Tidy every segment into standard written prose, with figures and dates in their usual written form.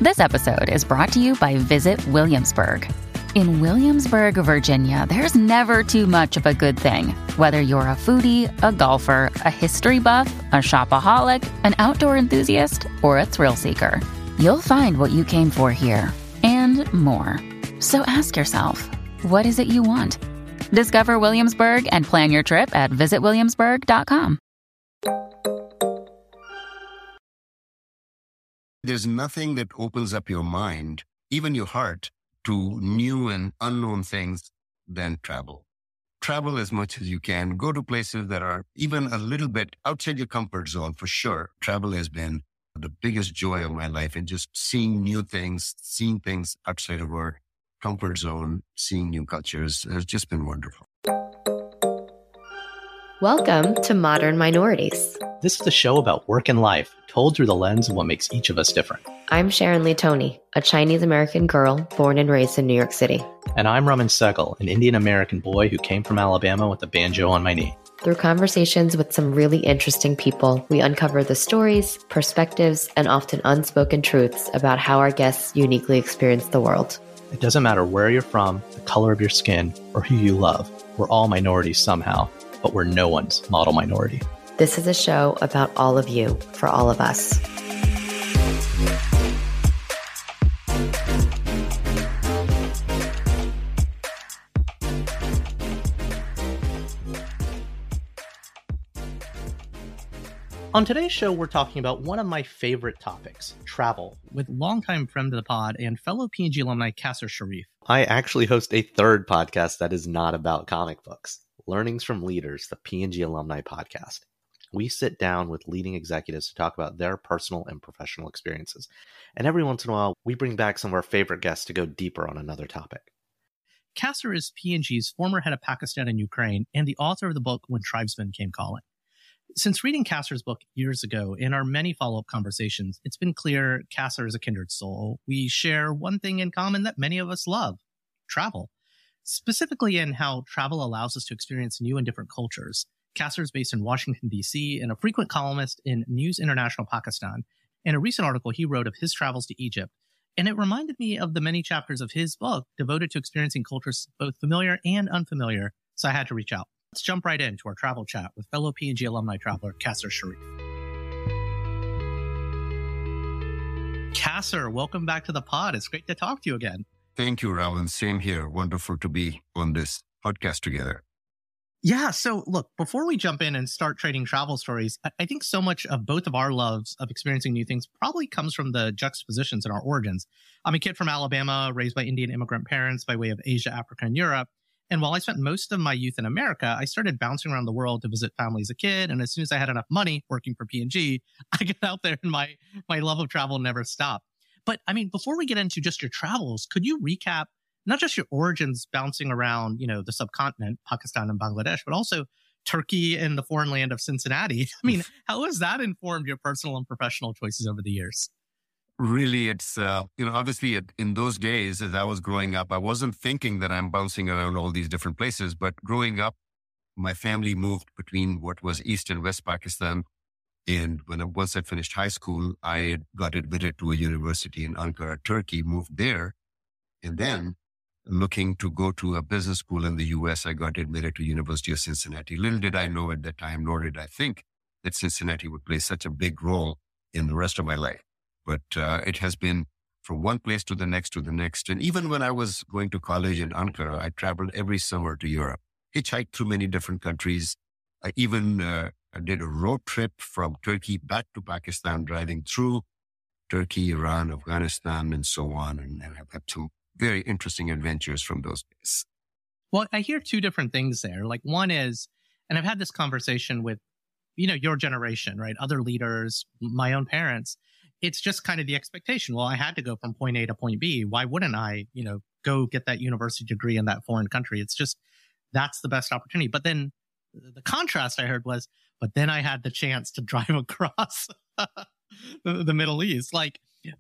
This episode is brought to you by Visit Williamsburg. In Williamsburg, Virginia, there's never too much of a good thing. Whether you're a foodie, a golfer, a history buff, a shopaholic, an outdoor enthusiast, or a thrill seeker, you'll find what you came for here and more. So ask yourself, what is it you want? Discover Williamsburg and plan your trip at visitwilliamsburg.com. There's nothing that opens up your mind, even your heart, to new and unknown things than travel. Travel as much as you can. Go to places that are even a little bit outside your comfort zone, for sure. Travel has been the biggest joy of my life, and just seeing new things, seeing things outside of our comfort zone, seeing new cultures has just been wonderful. Welcome to Modern Minorities. This is a show about work and life, told through the lens of what makes each of us different. I'm Sharon Lee Tony, a Chinese-American girl born and raised in New York City. And I'm Raman Sehgal, an Indian-American boy who came from Alabama with a banjo on my knee. Through conversations with some really interesting people, we uncover the stories, perspectives, and often unspoken truths about how our guests uniquely experience the world. It doesn't matter where you're from, the color of your skin, or who you love. We're all minorities somehow, but we're no one's model minority. This is a show about all of you, for all of us. On today's show, we're talking about one of my favorite topics, travel, with longtime friend of the pod and fellow P&G alumni Kassar Sharif. I actually host a third podcast that is not about comic books, Learnings from Leaders, the P&G alumni podcast. We sit down with leading executives to talk about their personal and professional experiences. And every once in a while, we bring back some of our favorite guests to go deeper on another topic. Kassar is P&G's former head of Pakistan and Ukraine and the author of the book When Tribesmen Came Calling. Since reading Kassar's book years ago, in our many follow-up conversations, it's been clear Kassar is a kindred soul. We share one thing in common that many of us love: travel. Specifically in how travel allows us to experience new and different cultures. Kassar is based in Washington, D.C., and a frequent columnist in News International Pakistan. In a recent article he wrote of his travels to Egypt, and it reminded me of the many chapters of his book devoted to experiencing cultures both familiar and unfamiliar, so I had to reach out. Let's jump right into our travel chat with fellow P&G alumni traveler Kassar Sharif. Kassar, welcome back to the pod. It's great to talk to you again. Thank you, Raman. Same here. Wonderful to be on this podcast together. Yeah. So look, before we jump in and start trading travel stories, I think so much of both of our loves of experiencing new things probably comes from the juxtapositions in our origins. I'm a kid from Alabama, raised by Indian immigrant parents by way of Asia, Africa, and Europe. And while I spent most of my youth in America, I started bouncing around the world to visit family as a kid. And as soon as I had enough money working for P&G, I got out there and my love of travel never stopped. But I mean, before we get into just your travels, could you recap not just your origins bouncing around, the subcontinent, Pakistan and Bangladesh, but also Turkey and the foreign land of Cincinnati? I mean, how has that informed your personal and professional choices over the years? Really, it's, obviously in those days, as I was growing up, I wasn't thinking that I'm bouncing around all these different places. But growing up, my family moved between what was East and West Pakistan. And once I finished high school, I got admitted to a university in Ankara, Turkey, moved there. And then looking to go to a business school in the U.S., I got admitted to University of Cincinnati. Little did I know at that time, nor did I think that Cincinnati would play such a big role in the rest of my life. But it has been from one place to the next. And even when I was going to college in Ankara, I traveled every summer to Europe, hitchhiked through many different countries. I even did a road trip from Turkey back to Pakistan, driving through Turkey, Iran, Afghanistan, and so on. And I've had some very interesting adventures from those days. Well, I hear two different things there. Like one is, and I've had this conversation with, your generation, right? Other leaders, my own parents. It's just kind of the expectation. Well, I had to go from point A to point B. Why wouldn't I, go get that university degree in that foreign country? It's just, that's the best opportunity. But then the contrast I heard was, but then I had the chance to drive across the Middle East. Like,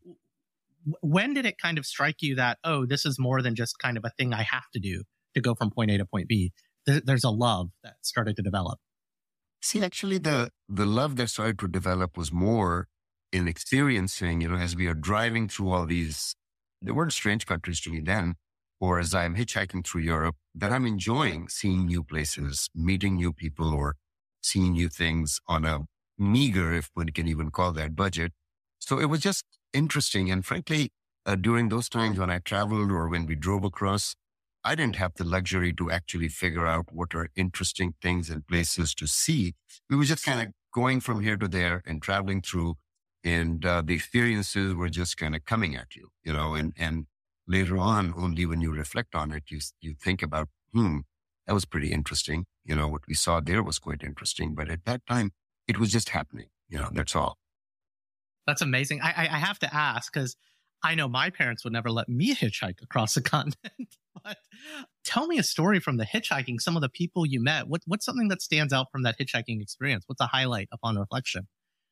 when did it kind of strike you that, oh, this is more than just kind of a thing I have to do to go from point A to point B? There's a love that started to develop. See, actually, the love that started to develop was more in experiencing, as we are driving through all these, they weren't strange countries to me then, or as I'm hitchhiking through Europe, that I'm enjoying seeing new places, meeting new people, or seeing new things on a meager, if one can even call that, budget. So it was just interesting. And frankly, during those times when I traveled or when we drove across, I didn't have the luxury to actually figure out what are interesting things and places to see. We were just kind of going from here to there and traveling through, and the experiences were just kind of coming at you, and later on, only when you reflect on it, you think about, that was pretty interesting. What we saw there was quite interesting. But at that time, it was just happening. That's all. That's amazing. I have to ask, because I know my parents would never let me hitchhike across the continent. But tell me a story from the hitchhiking, some of the people you met. What's something that stands out from that hitchhiking experience? What's a highlight upon reflection?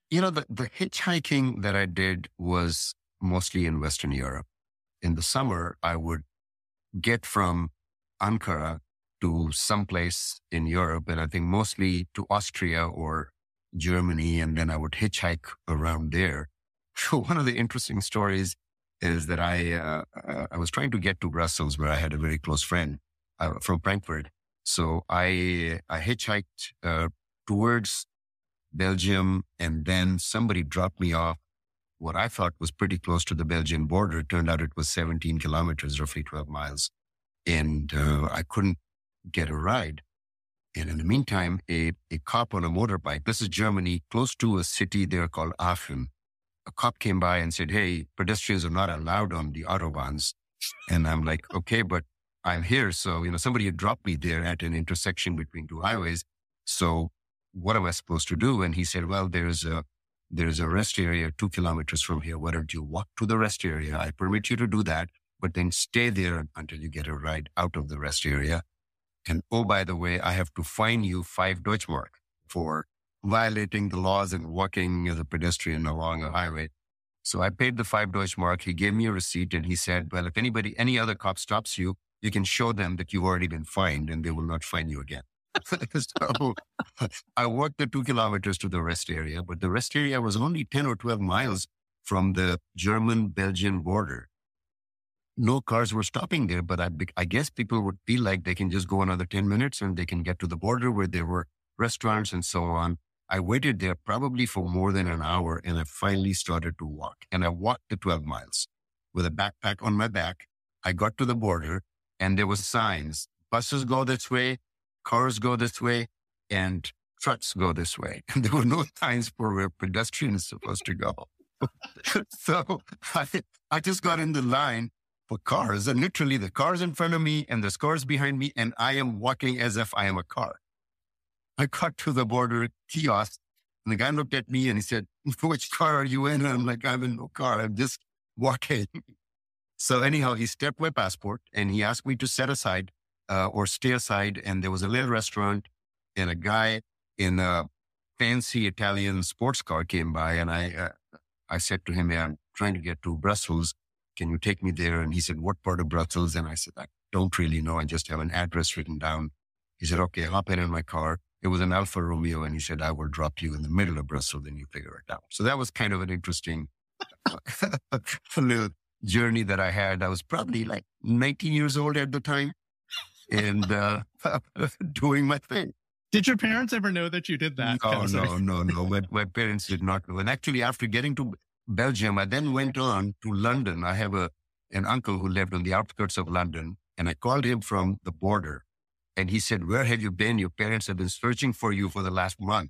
The hitchhiking that I did was mostly in Western Europe. In the summer, I would get from Ankara to someplace in Europe, and I think mostly to Austria or Germany, and then I would hitchhike around there. So one of the interesting stories is that I was trying to get to Brussels, where I had a very close friend from Frankfurt. So I hitchhiked towards Belgium, and then somebody dropped me off what I thought was pretty close to the Belgian border. It turned out it was 17 kilometers, roughly 12 miles. And I couldn't get a ride. And in the meantime, a cop on a motorbike, this is Germany, close to a city there called Aachen. A cop came by and said, "Hey, pedestrians are not allowed on the autobahns." And I'm like, okay, but I'm here. So, somebody had dropped me there at an intersection between two highways. So what am I supposed to do? And he said, well, there's a rest area 2 kilometers from here. Why don't you walk to the rest area? I permit you to do that, but then stay there until you get a ride out of the rest area. And oh, by the way, I have to fine you 5 Deutschmark for violating the laws and walking as a pedestrian along a highway. So I paid the 5 Deutschmark. He gave me a receipt and he said, well, if any other cop stops you, you can show them that you've already been fined and they will not fine you again. So I walked the 2 kilometers to the rest area, but the rest area was only 10 or 12 miles from the German-Belgian border. No cars were stopping there, but I guess people would feel like they can just go another 10 minutes and they can get to the border where there were restaurants and so on. I waited there probably for more than an hour, and I finally started to walk. And I walked the 12 miles with a backpack on my back. I got to the border and there were signs. Buses go this way, cars go this way, and trucks go this way. And there were no signs for where pedestrians are supposed to go. So I just got in the line for cars, and literally the cars in front of me and the cars behind me, and I am walking as if I am a car. I got to the border kiosk, and the guy looked at me and he said, "Which car are you in?" And I'm like, "I'm in no car. I'm just walking." So anyhow, he stepped my passport and he asked me to set aside or stay aside. And there was a little restaurant, and a guy in a fancy Italian sports car came by, and I said to him, "Hey, I'm trying to get to Brussels. Can you take me there?" And he said, "What part of Brussels?" And I said, "I don't really know. I just have an address written down." He said, "Okay, hop in my car." It was an Alfa Romeo, and he said, "I will drop you in the middle of Brussels, then you figure it out." So that was kind of an interesting little journey that I had. I was probably like 19 years old at the time and doing my thing. Did your parents ever know that you did that? No. My parents did not know. And actually, after getting to Belgium, I then went on to London. I have an uncle who lived on the outskirts of London, and I called him from the border. And he said, "Where have you been? Your parents have been searching for you for the last month."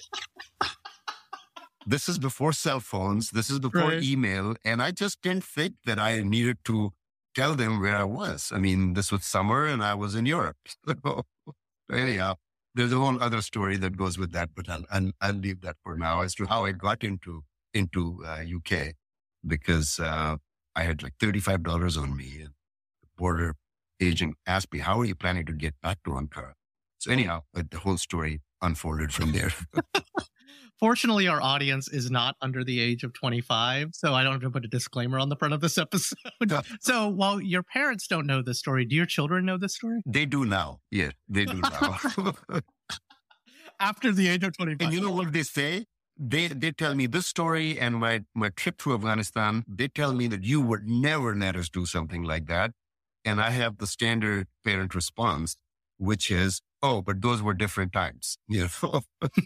This is before cell phones. This is before email. And I just didn't think that I needed to tell them where I was. I mean, this was summer and I was in Europe. So anyhow, there's a whole other story that goes with that, but I'll leave that for now as to how I got into UK, because I had like $35 on me, and the border agent asked me, "How are you planning to get back to Ankara?" So anyhow, the whole story unfolded from there. Fortunately, our audience is not under the age of 25, so I don't have to put a disclaimer on the front of this episode. So while your parents don't know this story, do your children know this story? They do now. Yes, they do now. After the age of 25. And you know what they say? they tell me this story and my trip to Afghanistan, they tell me that you would never let us do something like that. And I have the standard parent response, which is, oh, but those were different times. You know?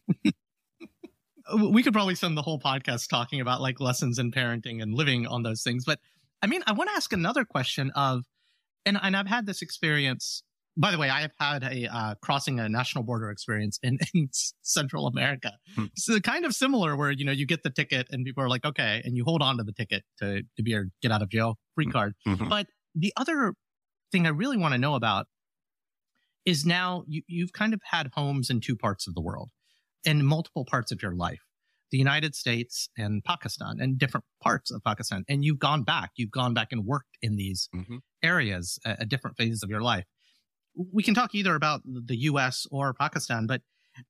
We could probably spend the whole podcast talking about like lessons in parenting and living on those things. But I mean, I want to ask another question of, and I've had this experience. By the way, I have had a crossing a national border experience in Central America. So kind of similar where, you know, you get the ticket and people are like, okay, and you hold on to the ticket to be your get out of jail free card. But the other thing I really want to know about is now you've kind of had homes in two parts of the world, in multiple parts of your life, the United States and Pakistan, and different parts of Pakistan. And you've gone back and worked in these areas at different phases of your life. We can talk either about the US or Pakistan, but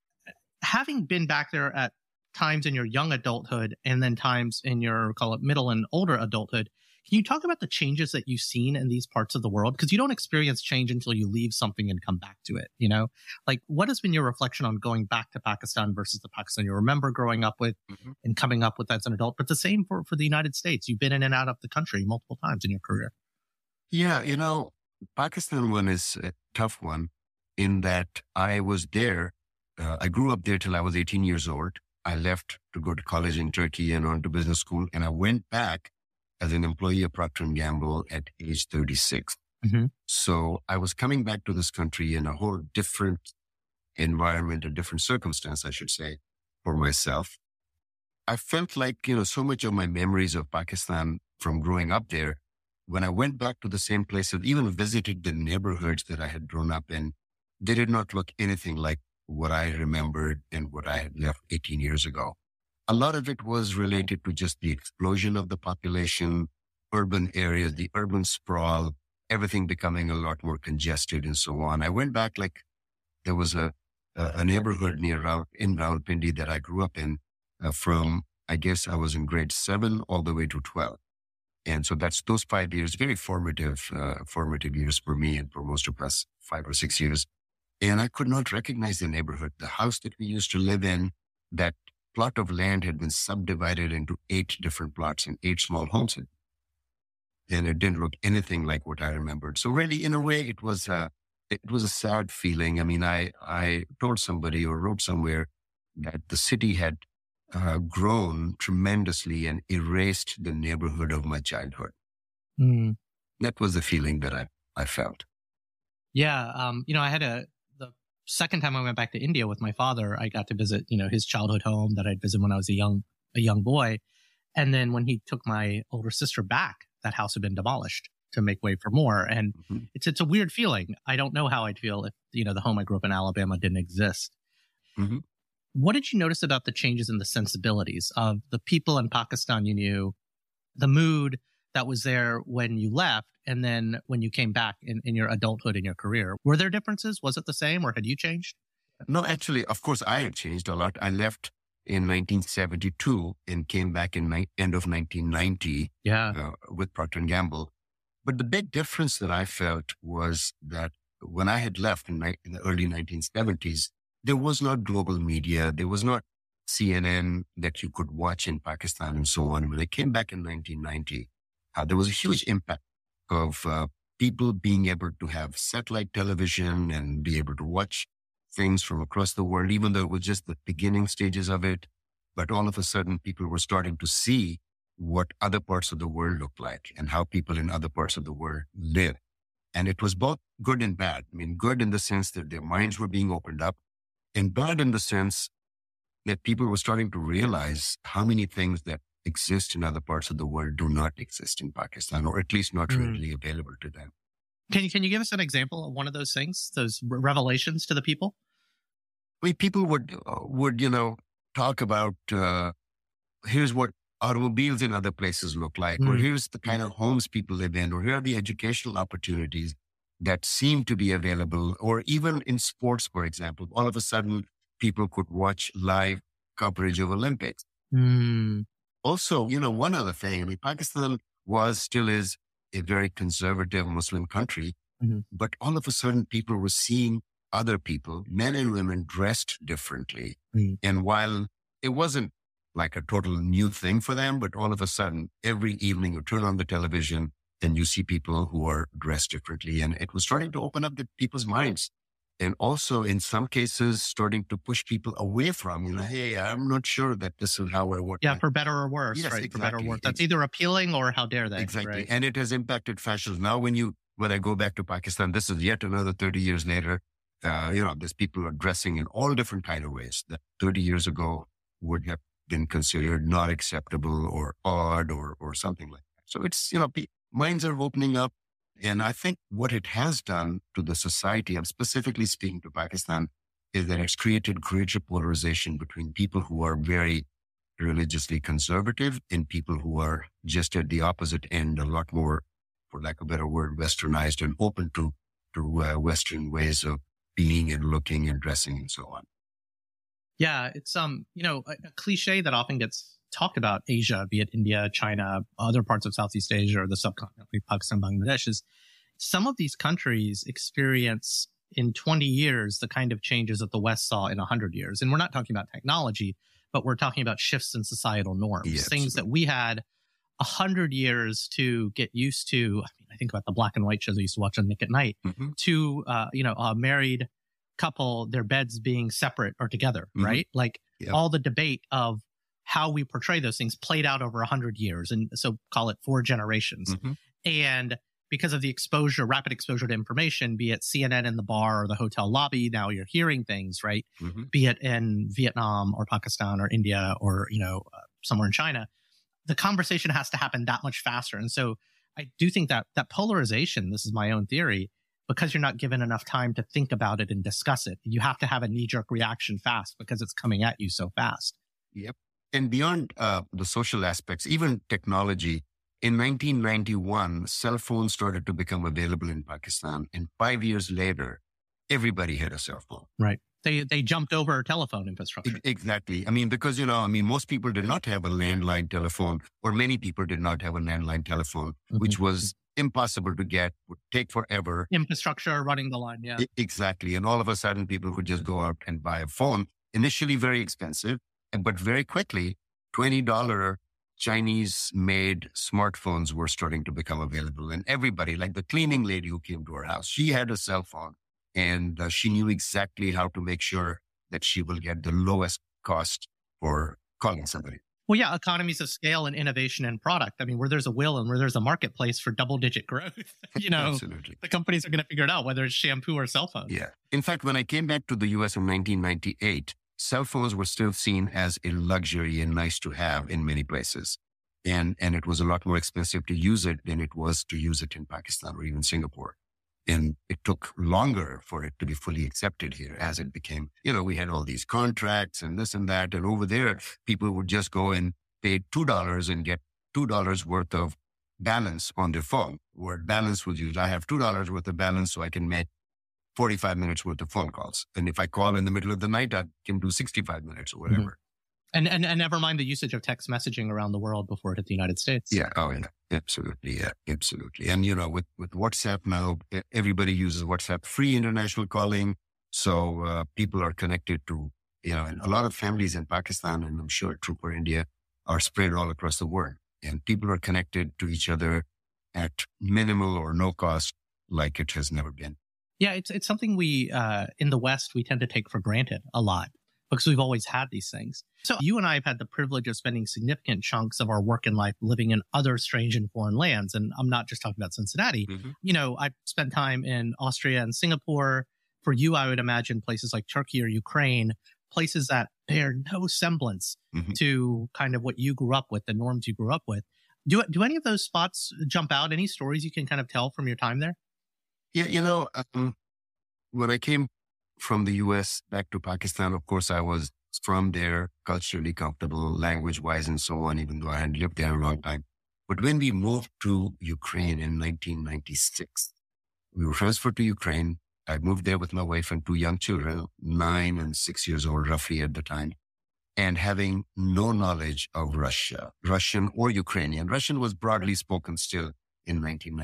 having been back there at times in your young adulthood and then times in your, call it middle and older adulthood, can you talk about the changes that you've seen in these parts of the world? Because you don't experience change until you leave something and come back to it, you know? Like, what has been your reflection on going back to Pakistan versus the Pakistan you remember growing up with and coming up with as an adult? But the same for the United States. You've been in and out of the country multiple times in your career. Yeah, you know, Pakistan one is a tough one in that I was there. I grew up there till I was 18 years old. I left to go to college in Turkey and on to business school. And I went back as an employee of Procter & Gamble at age 36. So I was coming back to this country in a whole different environment, a different circumstance, I should say, for myself. I felt like, you know, so much of my memories of Pakistan from growing up there, when I went back to the same places, even visited the neighborhoods that I had grown up in, they did not look anything like what I remembered and what I had left 18 years ago. A lot of it was related to just the explosion of the population, urban areas, the urban sprawl, everything becoming a lot more congested and so on. I went back, like there was a neighborhood in Rawalpindi that I grew up in from, I guess I was in grade 7 all the way to 12. And so that's those 5 years, very formative years for me and for most of us, 5 or 6 years. And I could not recognize the neighborhood. The house that we used to live in, that plot of land had been subdivided into 8 different plots and 8 small homes. And it didn't look anything like what I remembered. So really, in a way, it was a sad feeling. I mean, I told somebody or wrote somewhere that the city had grown tremendously and erased the neighborhood of my childhood. That was the feeling that I felt. Yeah. You know, I had the second time I went back to India with my father, I got to visit, you know, his childhood home that I'd visited when I was a young boy. And then when he took my older sister back, that house had been demolished to make way for more. And it's a weird feeling. I don't know how I'd feel if, you know, the home I grew up in Alabama didn't exist. What did you notice about the changes in the sensibilities of the people in Pakistan you knew, the mood that was there when you left, and then when you came back in your adulthood, in your career? Were there differences? Was it the same, or had you changed? No, actually, of course, I had changed a lot. I left in 1972 and came back in end of 1990 with Procter & Gamble. But the big difference that I felt was that when I had left in the early 1970s, there was not global media. There was not CNN that you could watch in Pakistan and so on. When I came back in 1990, there was a huge impact of people being able to have satellite television and be able to watch things from across the world, even though it was just the beginning stages of it. But all of a sudden, people were starting to see what other parts of the world look like and how people in other parts of the world live. And it was both good and bad. I mean, good in the sense that their minds were being opened up, and bad in the sense that people were starting to realize how many things that exist in other parts of the world do not exist in Pakistan, or at least not readily available to them. Can you give us an example of one of those things, those revelations to the people? I mean, people would you know, talk about, here's what automobiles in other places look like, or here's the kind of homes people live in, or here are the educational opportunities that seem to be available, or even in sports, for example. All of a sudden, people could watch live coverage of Olympics. Also, you know, one other thing, I mean, Pakistan still is a very conservative Muslim country, but all of a sudden people were seeing other people, men and women, dressed differently. And while it wasn't like a total new thing for them. But all of a sudden, every evening you turn on the television and you see people who are dressed differently. And it was starting to open up people's minds. And also in some cases, starting to push people away from, hey, I'm not sure that this is how I want. Yeah, for better or worse, yes, right? Exactly. For better or worse. That's either appealing or how dare they. Exactly. Right? And it has impacted fashion. Now, when I go back to Pakistan, this is yet another 30 years later, there's people are dressing in all different kind of ways that 30 years ago would have been considered not acceptable or odd or something like that. So it's, minds are opening up. And I think what it has done to the society, I'm specifically speaking to Pakistan, is that it's created greater polarization between people who are very religiously conservative and people who are just at the opposite end, a lot more, for lack of a better word, westernized and open to Western ways of being and looking and dressing and so on. Yeah, it's a cliche that often gets talked about Asia, be it India, China, other parts of Southeast Asia or the subcontinent, like Pakistan, Bangladesh, is some of these countries experience in 20 years the kind of changes that the West saw in 100 years. And we're not talking about technology, but we're talking about shifts in societal norms, things that we had 100 years to get used to. I mean, I think about the black and white shows I used to watch on Nick at Night, to, a married couple, their beds being separate or together, right? Like all the debate of how we portray those things played out over 100 years. And so call it 4 generations. And because of the rapid exposure to information, be it CNN in the bar or the hotel lobby, now you're hearing things, right? Be it in Vietnam or Pakistan or India or, somewhere in China, the conversation has to happen that much faster. And so I do think that polarization, this is my own theory, because you're not given enough time to think about it and discuss it, you have to have a knee-jerk reaction fast because it's coming at you so fast. Yep. And beyond the social aspects, even technology, in 1991, cell phones started to become available in Pakistan. And 5 years later, everybody had a cell phone. Right. They jumped over telephone infrastructure. Exactly. I mean, because, most people did not have a landline telephone, or many people did not have a landline telephone, which was impossible to get, would take forever. Infrastructure running the line, yeah. Exactly. And all of a sudden, people would just go out and buy a phone, initially very expensive, but very quickly, $20 Chinese-made smartphones were starting to become available. And everybody, like the cleaning lady who came to our house, she had a cell phone. And she knew exactly how to make sure that she will get the lowest cost for calling somebody. Well, yeah, economies of scale and innovation and product. I mean, where there's a will and where there's a marketplace for double-digit growth, Absolutely. The companies are going to figure it out, whether it's shampoo or cell phones. Yeah. In fact, when I came back to the U.S. in 1998, cell phones were still seen as a luxury and nice to have in many places. And it was a lot more expensive to use it than it was to use it in Pakistan or even Singapore. And it took longer for it to be fully accepted here as it became, we had all these contracts and this and that. And over there, people would just go and pay $2 and get $2 worth of balance on their phone. Word balance was used. I have $2 worth of balance so I can make 45 minutes worth of phone calls. And if I call in the middle of the night, I can do 65 minutes or whatever. And never mind the usage of text messaging around the world before it hit the United States. Yeah. Oh, yeah. Absolutely. Yeah. Absolutely. And, with WhatsApp now, everybody uses WhatsApp, free international calling. So people are connected to, and a lot of families in Pakistan, and I'm sure true for India, are spread all across the world. And people are connected to each other at minimal or no cost like it has never been. Yeah. It's something we, in the West, we tend to take for granted a lot, because we've always had these things. So you and I have had the privilege of spending significant chunks of our work and life living in other strange and foreign lands. And I'm not just talking about Cincinnati. I've spent time in Austria and Singapore. For you, I would imagine places like Turkey or Ukraine, places that bear no semblance to kind of what you grew up with, the norms you grew up with. Do any of those spots jump out? Any stories you can kind of tell from your time there? Yeah, when I came from the U.S. back to Pakistan, of course, I was from there, culturally comfortable, language-wise and so on, even though I had lived there a long time. But when we moved to Ukraine in 1996, we were transferred to Ukraine. I moved there with my wife and 2 young children, 9 and 6 years old, roughly at the time, and having no knowledge of Russian or Ukrainian. Russian was broadly spoken still in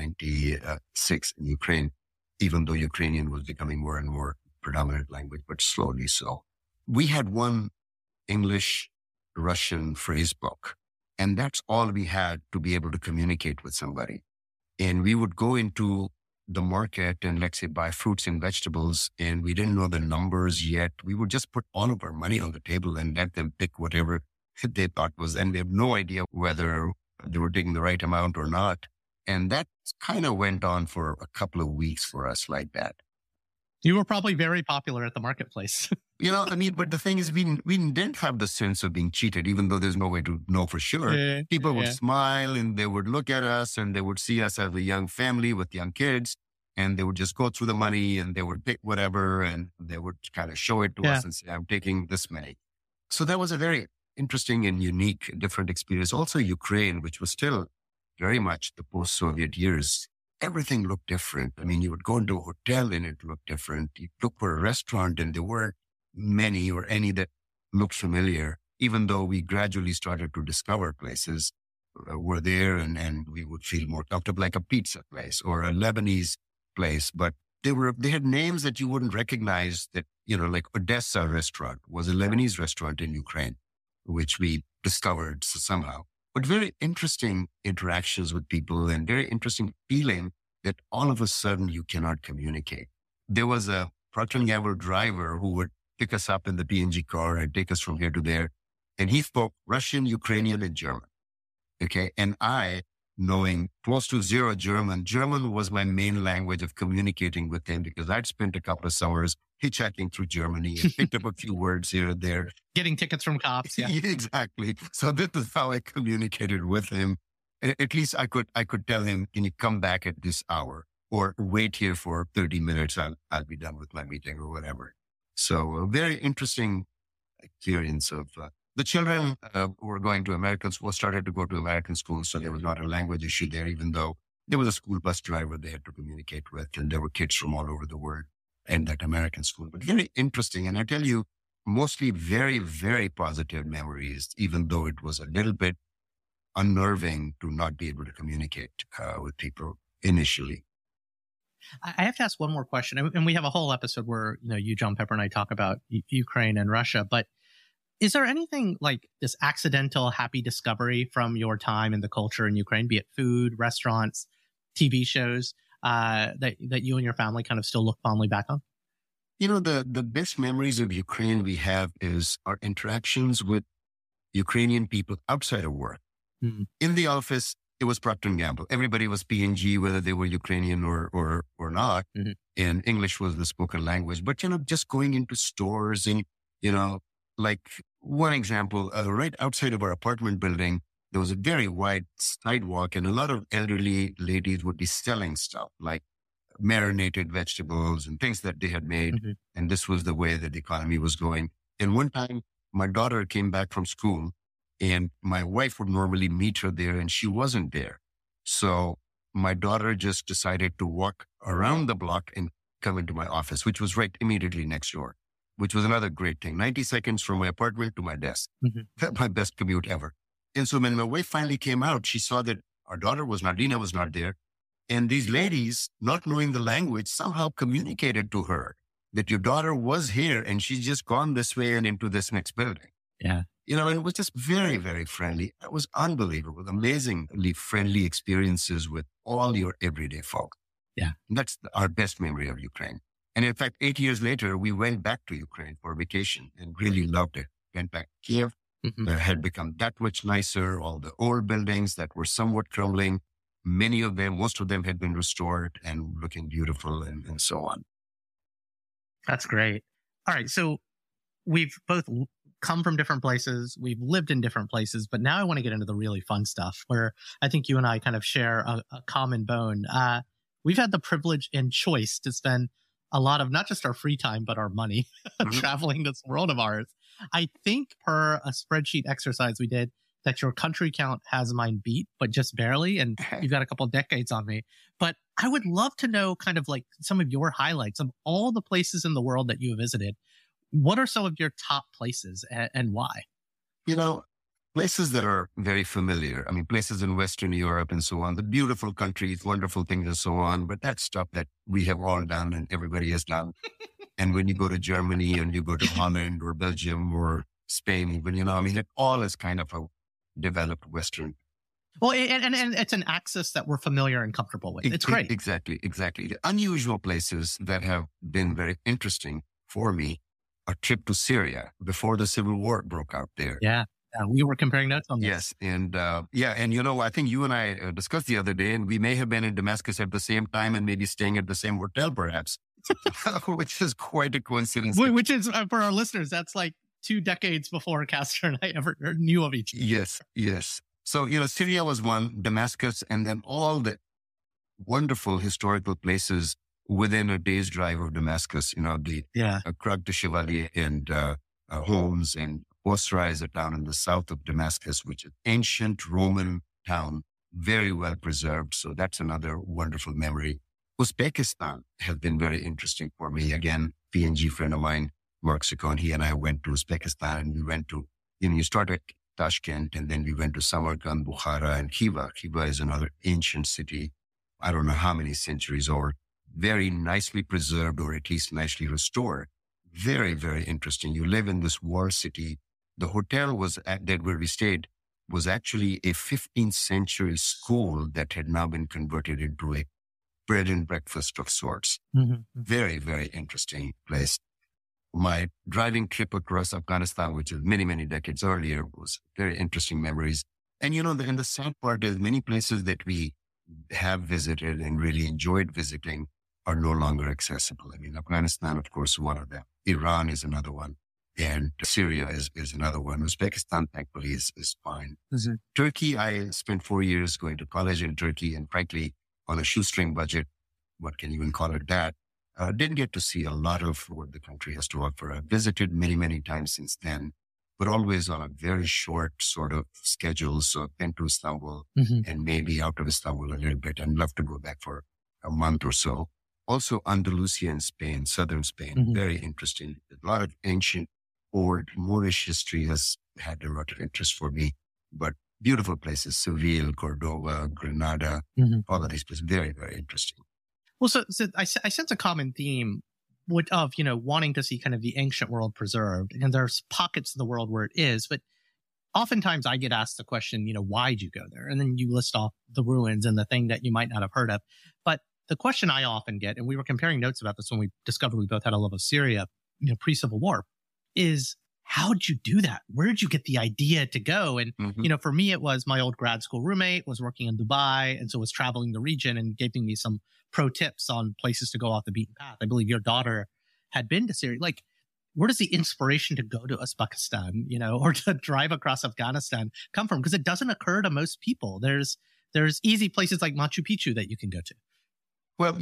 1996 in Ukraine, even though Ukrainian was becoming more and more predominant language, but slowly so. We had one English Russian phrase book. And that's all we had to be able to communicate with somebody. And we would go into the market and, let's say, buy fruits and vegetables, and we didn't know the numbers yet. We would just put all of our money on the table and let them pick whatever they thought was, and they have no idea whether they were taking the right amount or not. And that kind of went on for a couple of weeks for us like that. You were probably very popular at the marketplace. But the thing is, we didn't have the sense of being cheated, even though there's no way to know for sure. People would smile and they would look at us and they would see us as a young family with young kids, and they would just go through the money and they would pick whatever and they would kind of show it to us and say, I'm taking this many. So that was a very interesting and unique, different experience. Also Ukraine, which was still very much the post-Soviet years. Everything looked different. I mean, you would go into a hotel and it looked different. You look for a restaurant and there weren't many or any that looked familiar, even though we gradually started to discover places were there and we would feel more comfortable, like a pizza place or a Lebanese place. But they had names that you wouldn't recognize, that, like Odessa restaurant was a Lebanese restaurant in Ukraine, which we discovered somehow. But very interesting interactions with people and very interesting feeling that all of a sudden you cannot communicate. There was a Procter & Gamble driver who would pick us up in the P&G car and take us from here to there. And he spoke Russian, Ukrainian, and German. Okay. And I, knowing close to zero German was my main language of communicating with him, because I'd spent a couple of summers hitchhiking through Germany and picked up a few words here and there. Getting tickets from cops. Yeah. Exactly. So this is how I communicated with him. At least I could tell him, can you come back at this hour or wait here for 30 minutes? I'll be done with my meeting or whatever. So a very interesting experience of, the children were going to American school, started to go to American schools. So there was not a language issue there, even though there was a school bus driver they had to communicate with. And there were kids from all over the world in that American school. But very interesting. And I tell you, mostly very, very positive memories, even though it was a little bit unnerving to not be able to communicate with people initially. I have to ask one more question. And we have a whole episode where, you, John Pepper, and I talk about Ukraine and Russia. But is there anything like this accidental happy discovery from your time in the culture in Ukraine, be it food, restaurants, TV shows, that you and your family kind of still look fondly back on? The best memories of Ukraine we have is our interactions with Ukrainian people outside of work. Mm-hmm. In the office, it was Procter & Gamble. Everybody was P&G, whether they were Ukrainian or not. Mm-hmm. And English was the spoken language. But, just going into stores and, like one example, right outside of our apartment building, there was a very wide sidewalk and a lot of elderly ladies would be selling stuff like marinated vegetables and things that they had made. Mm-hmm. And this was the way that the economy was going. And one time my daughter came back from school and my wife would normally meet her there and she wasn't there. So my daughter just decided to walk around the block and come into my office, which was right immediately next door, which was another great thing. 90 seconds from my apartment to my desk. Mm-hmm. My best commute ever. And so when my wife finally came out, she saw that our daughter Lena was not there. And these ladies, not knowing the language, somehow communicated to her that your daughter was here and she's just gone this way and into this next building. Yeah. And it was just very, very friendly. It was unbelievable, amazingly friendly experiences with all your everyday folk. Yeah. And that's our best memory of Ukraine. And in fact, 8 years later, we went back to Ukraine for vacation and really loved it. Went back to Kiev. Mm-hmm. It had become that much nicer. All the old buildings that were somewhat crumbling, most of them had been restored and looking beautiful and so on. That's great. All right. So we've both come from different places. We've lived in different places, but now I want to get into the really fun stuff where I think you and I kind of share a common bone. We've had the privilege and choice to spend a lot of not just our free time, but our money traveling this world of ours. I think per a spreadsheet exercise we did that your country count has mine beat, but just barely. And you've got a couple of decades on me. But I would love to know kind of like some of your highlights of all the places in the world that you have visited. What are some of your top places and why? Places that are very familiar. I mean, places in Western Europe and so on, the beautiful countries, wonderful things and so on. But that's stuff that we have all done and everybody has done. And when you go to Germany and you go to Holland or Belgium or Spain, even, it all is kind of a developed Western. Well, and it's an axis that we're familiar and comfortable with. It's great. Exactly. The unusual places that have been very interesting for me, a trip to Syria before the civil war broke out there. Yeah. We were comparing notes on this. Yes. And I think you and I discussed the other day, and we may have been in Damascus at the same time and maybe staying at the same hotel, perhaps, which is quite a coincidence. Which is, for our listeners, that's like 2 decades before Castor and I ever knew of each other. Yes. So, Syria was one, Damascus, and then all the wonderful historical places within a day's drive of Damascus, the Krug de Chevalier and Homs, and Bosra is a town in the south of Damascus, which is ancient Roman town, very well preserved. So that's another wonderful memory. Uzbekistan has been very interesting for me. Again, PNG friend of mine, Mark Sikon, he and I went to Uzbekistan, and we went to, you start at Tashkent, and then we went to Samarkand, Bukhara, and Khiva. Khiva is another ancient city. I don't know how many centuries old, very nicely preserved, or at least nicely restored. Very, very interesting. You live in this walled city. The hotel where we stayed was actually a 15th century school that had now been converted into a bread and breakfast of sorts. Mm-hmm. Very, very interesting place. My driving trip across Afghanistan, which is many, many decades earlier, was very interesting memories. And, and the sad part is many places that we have visited and really enjoyed visiting are no longer accessible. I mean, Afghanistan, of course, one of them. Iran is another one. And Syria is another one. Uzbekistan, thankfully, is fine. Mm-hmm. Turkey, I spent 4 years going to college in Turkey, and frankly, on a shoestring budget, what can you even call it that? Didn't get to see a lot of what the country has to offer. I've visited many, many times since then, but always on a very short sort of schedule. So I've been to Istanbul and maybe out of Istanbul a little bit. I'd love to go back for a month or so. Also Andalusia in Spain, southern Spain, very interesting. A lot of ancient old Moorish history has had a lot of interest for me, but beautiful places, Seville, Cordoba, Granada, all of these places, very, very interesting. Well, so I sense a common theme of, wanting to see kind of the ancient world preserved. And there's pockets of the world where it is, but oftentimes I get asked the question, why'd you go there? And then you list off the ruins and the thing that you might not have heard of. But the question I often get, and we were comparing notes about this when we discovered we both had a love of Syria, pre-Civil War, is how'd you do that? Where did you get the idea to go? And, for me, it was my old grad school roommate was working in Dubai, and so was traveling the region and giving me some pro tips on places to go off the beaten path. I believe your daughter had been to Syria. Like, where does the inspiration to go to Uzbekistan, or to drive across Afghanistan come from? Because it doesn't occur to most people. There's easy places like Machu Picchu that you can go to. Well,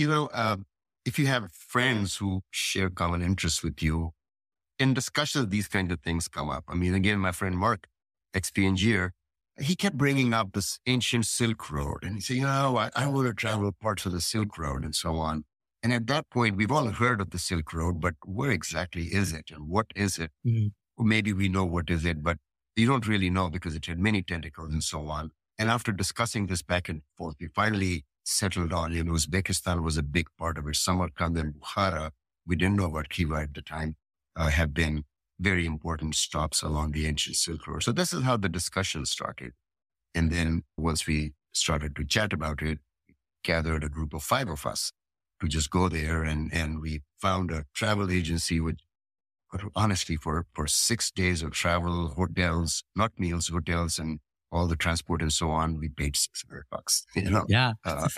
if you have friends who share common interests with you, in discussions, these kinds of things come up. I mean, again, my friend Mark, ex-PNGer, he kept bringing up this ancient Silk Road. And he said, I want to travel parts of the Silk Road and so on. And at that point, we've all heard of the Silk Road, but where exactly is it? And what is it? Or maybe we know what is it, but you don't really know because it had many tentacles and so on. And after discussing this back and forth, we finally settled on, Uzbekistan was a big part of it. Samarkand and Bukhara, we didn't know about Khiva at the time, have been very important stops along the ancient Silk Road. So this is how the discussion started. And then once we started to chat about it, we gathered a group of 5 of us to just go there. And we found a travel agency which, honestly, for 6 days of travel, hotels, not meals, hotels, and all the transport and so on, we paid $600. Yeah.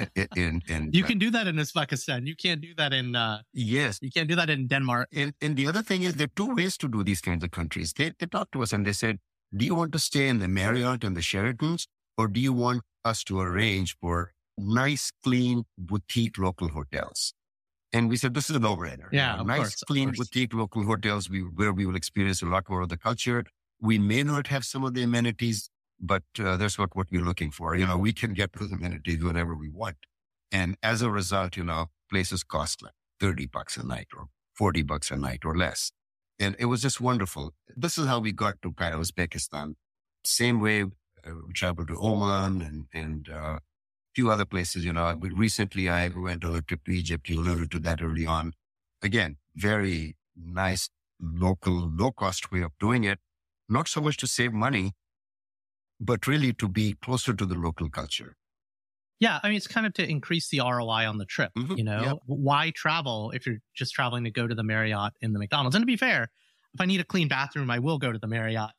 And you can do that in Uzbekistan. You can't do that in, yes. You can't do that in Denmark. And the other thing is there are 2 ways to do these kinds of countries. They talked to us and they said, do you want to stay in the Marriott and the Sheratons, or do you want us to arrange for nice, clean, boutique local hotels? And we said, this is a no-brainer. Yeah, nice, clean, boutique local hotels where we will experience a lot more of the culture. We may not have some of the amenities, but that's what we're looking for. We can get those amenities whenever we want. And as a result, places cost like $30 a night or $40 a night or less. And it was just wonderful. This is how we got to kind of Uzbekistan. Same way we traveled to Oman and a few other places. Recently I went on a trip to Egypt. You alluded to that early on. Again, very nice, local, low-cost way of doing it. not so much to save money, but really to be closer to the local culture. Yeah, I mean, it's kind of to increase the ROI on the trip. Why travel if you're just traveling to go to the Marriott in the McDonald's? And to be fair, if I need a clean bathroom, I will go to the Marriott.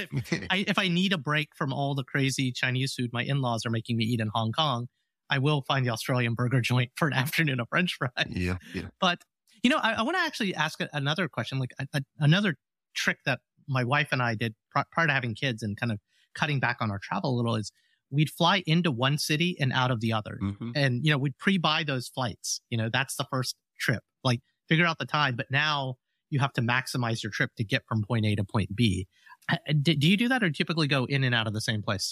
If I need a break from all the crazy Chinese food my in-laws are making me eat in Hong Kong, I will find the Australian burger joint for an afternoon of French fries. Yeah. But, I want to actually ask another question, like another trick that my wife and I did prior to having kids and kind of cutting back on our travel a little is we'd fly into one city and out of the other. Mm-hmm. And, we'd pre-buy those flights. That's the first trip. Like, figure out the time. But now you have to maximize your trip to get from point A to point B. Do you do that or typically go in and out of the same place?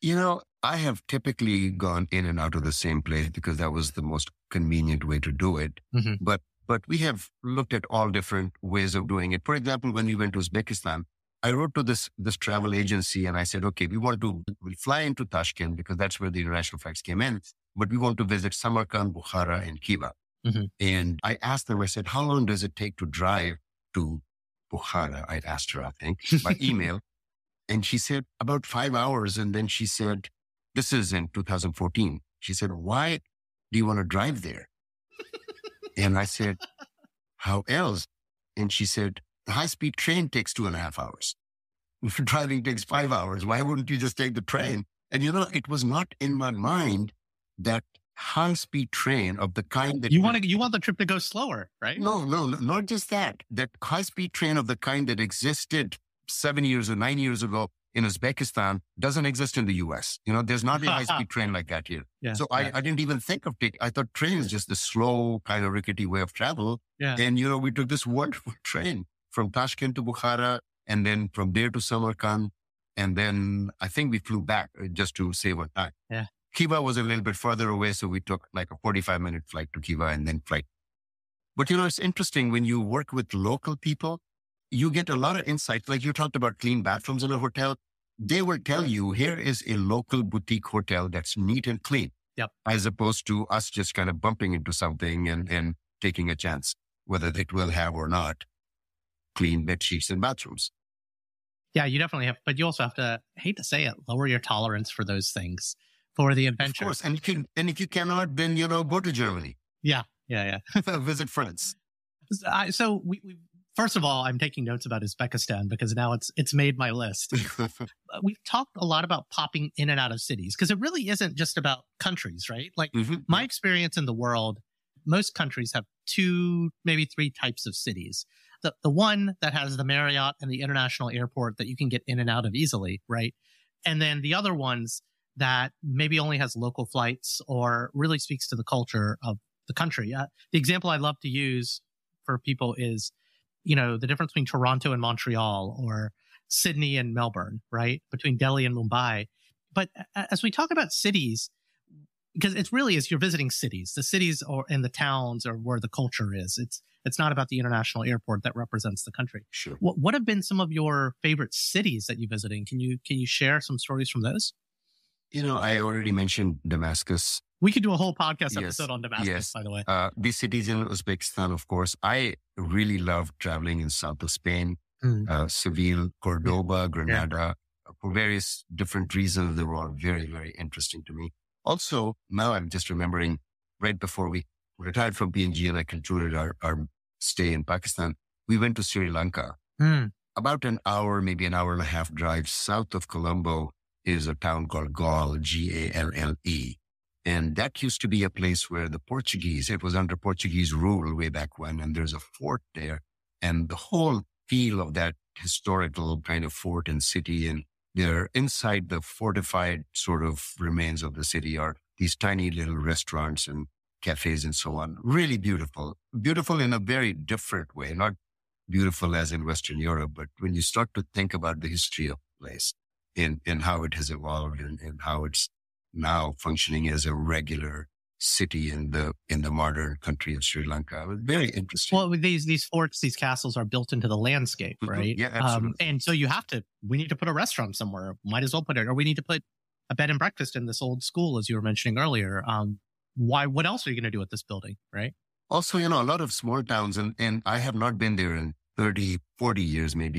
I have typically gone in and out of the same place because that was the most convenient way to do it. Mm-hmm. But we have looked at all different ways of doing it. For example, when we went to Uzbekistan, I wrote to this travel agency and I said, okay, we'll fly into Tashkent because that's where the international flights came in, but we want to visit Samarkand, Bukhara, and Khiva. Mm-hmm. And I asked them, I said, how long does it take to drive to Bukhara? I asked her, I think, by email. And she said, about 5 hours. And then she said, this is in 2014. She said, why do you want to drive there? And I said, how else? And she said, the high-speed train takes 2.5 hours. Driving takes 5 hours. Why wouldn't you just take the train? And it was not in my mind that high-speed train of the kind that you want the trip to go slower, right? No, not just that. That high-speed train of the kind that existed 7 years or 9 years ago in Uzbekistan doesn't exist in the US. There's not a high-speed train like that here. Yeah, so I didn't even think of it. I thought train is just the slow kind of rickety way of travel. Yeah. And, we took this wonderful train from Tashkent to Bukhara and then from there to Samarkand. And then I think we flew back just to save on time. Yeah. Khiva was a little bit further away. So we took like a 45-minute flight to Khiva and then flight. But, it's interesting when you work with local people, you get a lot of insight. Like you talked about clean bathrooms in a hotel. They will tell you, here is a local boutique hotel that's neat and clean. Yep. As opposed to us just kind of bumping into something and taking a chance, whether it will have or not clean bed sheets and bathrooms. Yeah, you definitely have. But you also have to, I hate to say it, lower your tolerance for those things, for the adventure. Of course. And if you cannot, then, go to Germany. Yeah. Visit France. So we first of all, I'm taking notes about Uzbekistan because now it's made my list. We've talked a lot about popping in and out of cities because it really isn't just about countries, right? Like my experience in the world, most countries have 2, maybe 3 types of cities. The one that has the Marriott and the international airport that you can get in and out of easily, right? And then the other ones that maybe only has local flights or really speaks to the culture of the country. The example I love to use for people is, the difference between Toronto and Montreal or Sydney and Melbourne, right? Between Delhi and Mumbai. But as we talk about cities, because it really is, you're visiting cities. The cities and the towns are where the culture is. It's not about the international airport that represents the country. Sure. What have been some of your favorite cities that you're visiting? Can you share some stories from those? I already mentioned Damascus. We could do a whole podcast episode on Damascus, yes. By the way. These cities in Uzbekistan, of course. I really love traveling in south of Spain, Seville, Cordoba, Granada. For various different reasons, they were all very, very interesting to me. Also, now I'm just remembering right before we retired from P&G and I concluded our stay in Pakistan, we went to Sri Lanka. About an hour, maybe an hour and a half drive south of Colombo is a town called Galle, Galle. And that used to be a place where the Portuguese, it was under Portuguese rule way back when, and there's a fort there. And the whole feel of that historical kind of fort and city, and there inside the fortified sort of remains of the city are these tiny little restaurants and cafes and so on. Really beautiful. Beautiful in a very different way, not beautiful as in Western Europe, but when you start to think about the history of the place and how it has evolved and how it's now functioning as a regular city in the modern country of Sri Lanka. It was very interesting. Well, these forts, these castles are built into the landscape, right? Yeah, absolutely. And so we need to put a restaurant somewhere. Might as well put it, or we need to put a bed and breakfast in this old school, as you were mentioning earlier. What else are you going to do with this building, right? Also, a lot of small towns, and I have not been there in 30, 40 years maybe.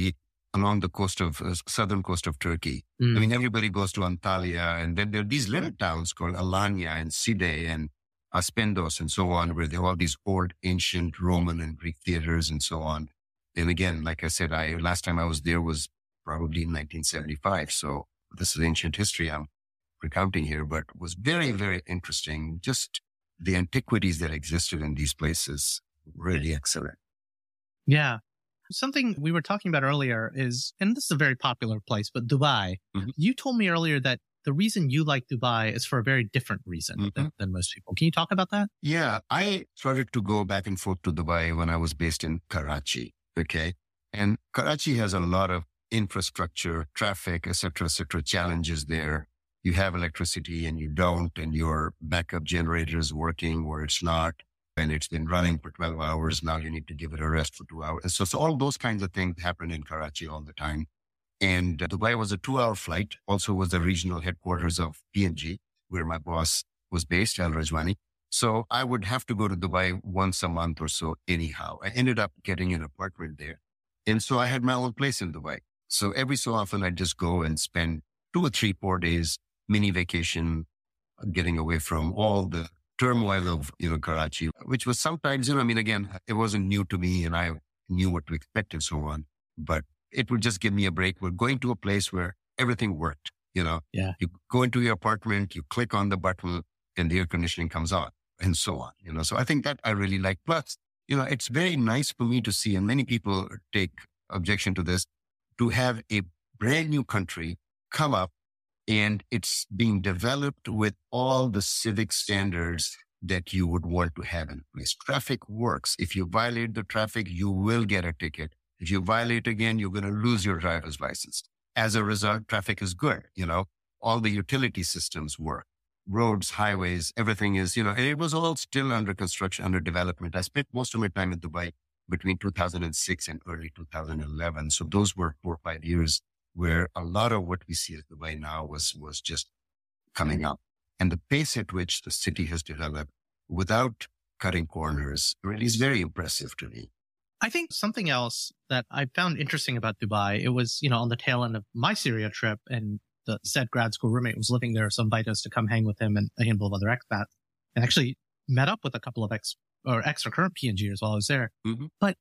along the coast of southern coast of Turkey. I mean, everybody goes to Antalya, and then there are these little towns called Alanya and Side and Aspendos and so on, where there are all these old ancient Roman and Greek theaters and so on. And again, like I said, last time I was there was probably in 1975. So this is ancient history I'm recounting here, but it was very, very interesting. Just the antiquities that existed in these places, really excellent. Yeah. Something we were talking about earlier is, and this is a very popular place, but Dubai. You told me earlier that the reason you like Dubai is for a very different reason than most people. Can you talk about that? Yeah, I started to go back and forth to Dubai when I was based in Karachi. Okay. And Karachi has a lot of infrastructure, traffic, et cetera, challenges there. You have electricity and you don't, and your backup generator is working or it's not. And it's been running for 12 hours. Now you need to give it a rest for 2 hours. So all those kinds of things happen in Karachi all the time. And Dubai was a 2-hour flight, also was the regional headquarters of P&G, where my boss was based, Al Rajwani. So I would have to go to Dubai once a month or so anyhow. I ended up getting an apartment there. And so I had my own place in Dubai. So every so often I just go and spend 2 or 3, 4 days, mini vacation, getting away from all the turmoil of, Karachi, which was sometimes, again, it wasn't new to me and I knew what to expect and so on, but it would just give me a break. We're going to a place where everything worked, Yeah. You go into your apartment, you click on the button and the air conditioning comes on and so on, So I think that I really like. Plus, it's very nice for me to see, and many people take objection to this, to have a brand new country come up and it's being developed with all the civic standards that you would want to have in place. Traffic works. If you violate the traffic, you will get a ticket. If you violate again, you're going to lose your driver's license. As a result, traffic is good. All the utility systems work. Roads, highways, everything is, and it was all still under construction, under development. I spent most of my time in Dubai between 2006 and early 2011. So those were 4 or 5 years where a lot of what we see at Dubai now was just coming up. And the pace at which the city has developed without cutting corners really is very impressive to me. I think something else that I found interesting about Dubai, it was, on the tail end of my Syria trip, and the said grad school roommate was living there. So invited us to come hang with him and a handful of other expats, and actually met up with a couple of extra current PNGers while I was there. But,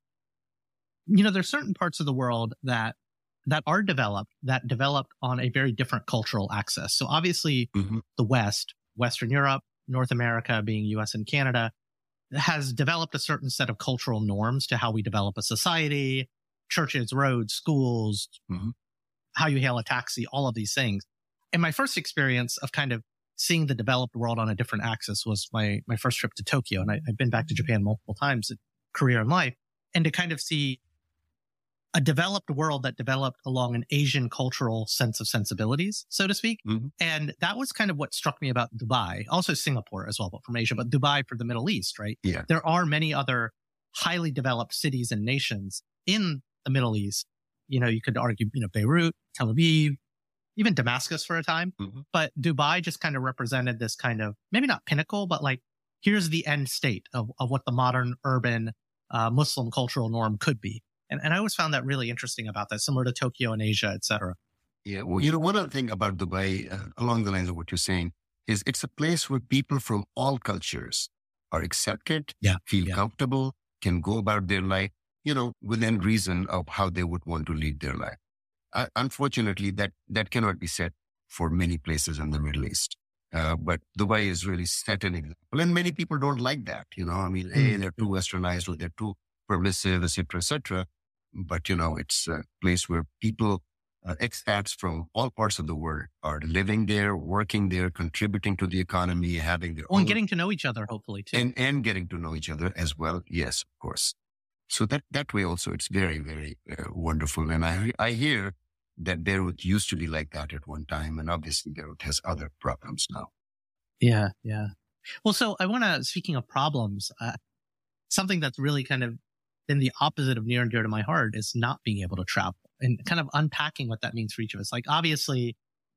there's certain parts of the world that are developed on a very different cultural axis. So obviously the West, Western Europe, North America being US and Canada, has developed a certain set of cultural norms to how we develop a society, churches, roads, schools, how you hail a taxi, all of these things. And my first experience of kind of seeing the developed world on a different axis was my first trip to Tokyo. And I've been back to Japan multiple times in career and life. And to kind of see a developed world that developed along an Asian cultural sense of sensibilities, so to speak. And that was kind of what struck me about Dubai, also Singapore as well, but from Asia, but Dubai for the Middle East, right? Yeah. There are many other highly developed cities and nations in the Middle East. You could argue, Beirut, Tel Aviv, even Damascus for a time. But Dubai just kind of represented this kind of, maybe not pinnacle, but like, here's the end state of what the modern urban Muslim cultural norm could be. And I always found that really interesting about that, similar to Tokyo and Asia, et cetera. Yeah. Well, one other thing about Dubai, along the lines of what you're saying, is it's a place where people from all cultures are accepted, feel comfortable, can go about their life, within reason of how they would want to lead their life. Unfortunately, that cannot be said for many places in the Middle East. But Dubai is really set an example. And many people don't like that, they're too westernized or they're too permissive, et cetera. But, it's a place where people, expats from all parts of the world are living there, working there, contributing to the economy, having their own... And getting to know each other, hopefully, too. And getting to know each other as well. Yes, of course. So that way also, it's very, very wonderful. And I hear that Beirut used to be like that at one time. And obviously Beirut has other problems now. Yeah. Well, so I want to, speaking of problems, something that's really kind of been the opposite of near and dear to my heart is not being able to travel, and kind of unpacking what that means for each of us. Like, obviously,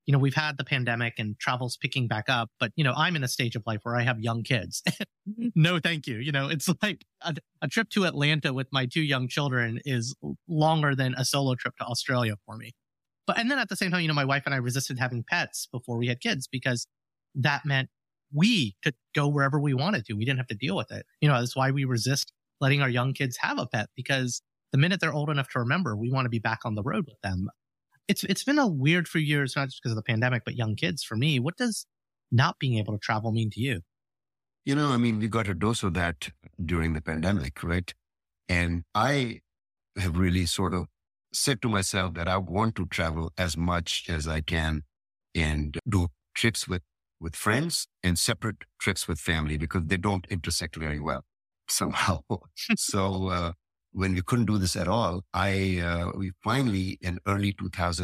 we've had the pandemic and travel's picking back up, but, I'm in a stage of life where I have young kids. No, thank you. It's like a trip to Atlanta with my 2 young children is longer than a solo trip to Australia for me. And then at the same time, my wife and I resisted having pets before we had kids because that meant we could go wherever we wanted to. We didn't have to deal with it. That's why we resist letting our young kids have a pet, because the minute they're old enough to remember, we want to be back on the road with them. It's been a weird few years, not just because of the pandemic, but young kids for me. What does not being able to travel mean to you? We got a dose of that during the pandemic, right? And I have really sort of said to myself that I want to travel as much as I can and do trips with friends and separate trips with family, because they don't intersect very well somehow. So when we couldn't do this at all, we finally, in early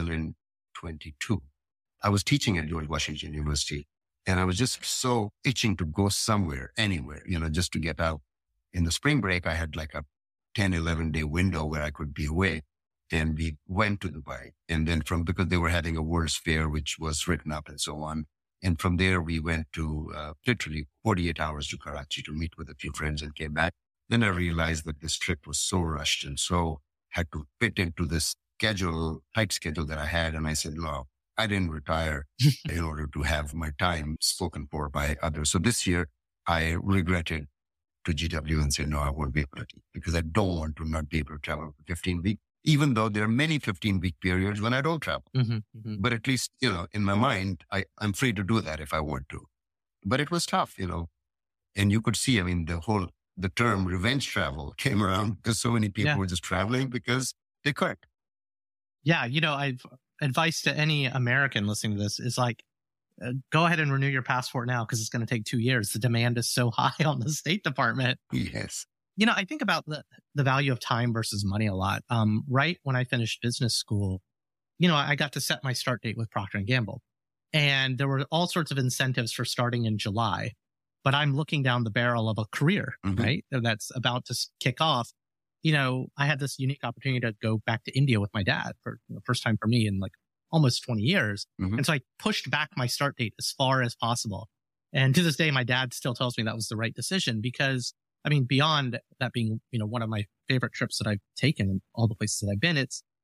2022, I was teaching at George Washington University, and I was just so itching to go somewhere, anywhere, just to get out. In the spring break, I had like a 10, 11-day window where I could be away. And we went to Dubai. And then because they were having a World's Fair, which was written up and so on. And from there, we went to literally 48 hours to Karachi to meet with a few friends and came back. Then I realized that this trip was so rushed and so had to fit into this tight schedule that I had. And I said, no, I didn't retire in order to have my time spoken for by others. So this year I regretted to GW and said, no, I won't be able to, because I don't want to not be able to travel for 15 weeks, even though there are many 15-week periods when I don't travel. But at least, in my mind, I'm free to do that if I want to. But it was tough, and you could see, the term revenge travel came around because so many people were just traveling because they could. Yeah. I've advice to any American listening to this is like, go ahead and renew your passport now, because it's going to take 2 years. The demand is so high on the State Department. Yes. I think about the value of time versus money a lot. Right when I finished business school, I got to set my start date with Procter & Gamble. And there were all sorts of incentives for starting in July. But I'm looking down the barrel of a career, right? That's about to kick off. I had this unique opportunity to go back to India with my dad for the first time for me in like almost 20 years. And so I pushed back my start date as far as possible. And to this day, my dad still tells me that was the right decision, because beyond that being, one of my favorite trips that I've taken and all the places that I've been,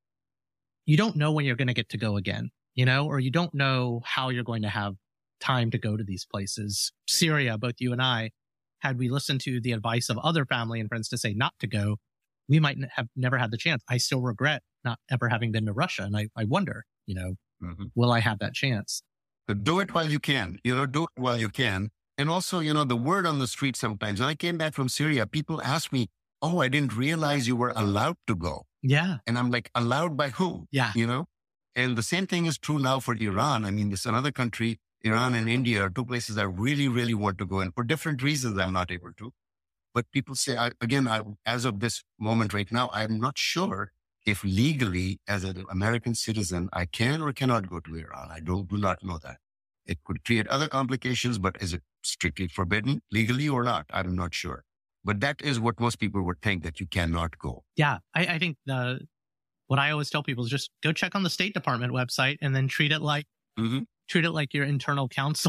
you don't know when you're going to get to go again, or you don't know how you're going to have time to go to these places. Syria, both you and I, had we listened to the advice of other family and friends to say not to go, we might have never had the chance. I still regret not ever having been to Russia. And I wonder, will I have that chance? But do it while you can, do it while you can. And also, the word on the street sometimes, when I came back from Syria, people asked me, oh, I didn't realize you were allowed to go. Yeah. And I'm like, allowed by who? Yeah. And the same thing is true now for Iran. This another country, Iran and India, are 2 places I really, really want to go. And for different reasons, I'm not able to. But people say, as of this moment right now, I'm not sure if legally, as an American citizen, I can or cannot go to Iran. I do not know that. It could create other complications, but is it strictly forbidden legally or not? I'm not sure. But that is what most people would think, that you cannot go. Yeah. I think what I always tell people is just go check on the State Department website and then treat it like your internal counsel.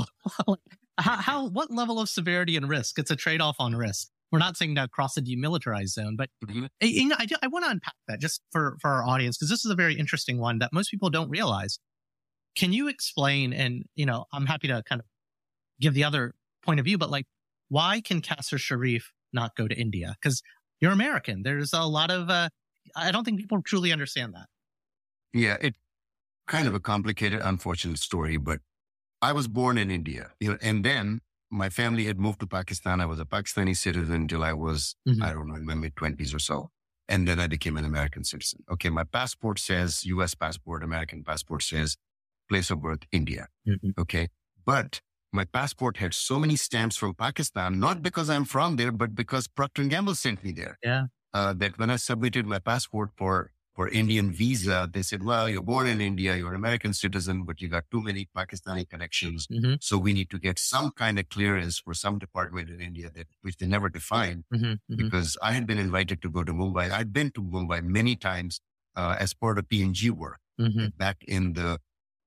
What level of severity and risk? It's a trade-off on risk. We're not saying to cross a demilitarized zone, but I want to unpack that just for our audience, because this is a very interesting one that most people don't realize. Can you explain, and, I'm happy to kind of give the other point of view, but like, why can Qasr Sharif not go to India? Because you're American. There's a lot of, I don't think people truly understand that. Yeah, it's kind of a complicated, unfortunate story, but I was born in India, and then my family had moved to Pakistan. I was a Pakistani citizen until I was, I don't know, in my mid-20s or so. And then I became an American citizen. Okay, my passport says US passport, American passport says place of birth, India. Okay. But my passport had so many stamps from Pakistan, not because I'm from there, but because Procter & Gamble sent me there. Yeah. That when I submitted my passport for Indian visa, they said, well, you're born in India, you're an American citizen, but you got too many Pakistani connections. So we need to get some kind of clearance for some department in India which they never defined, because I had been invited to go to Mumbai. I'd been to Mumbai many times as part of P&G work back in the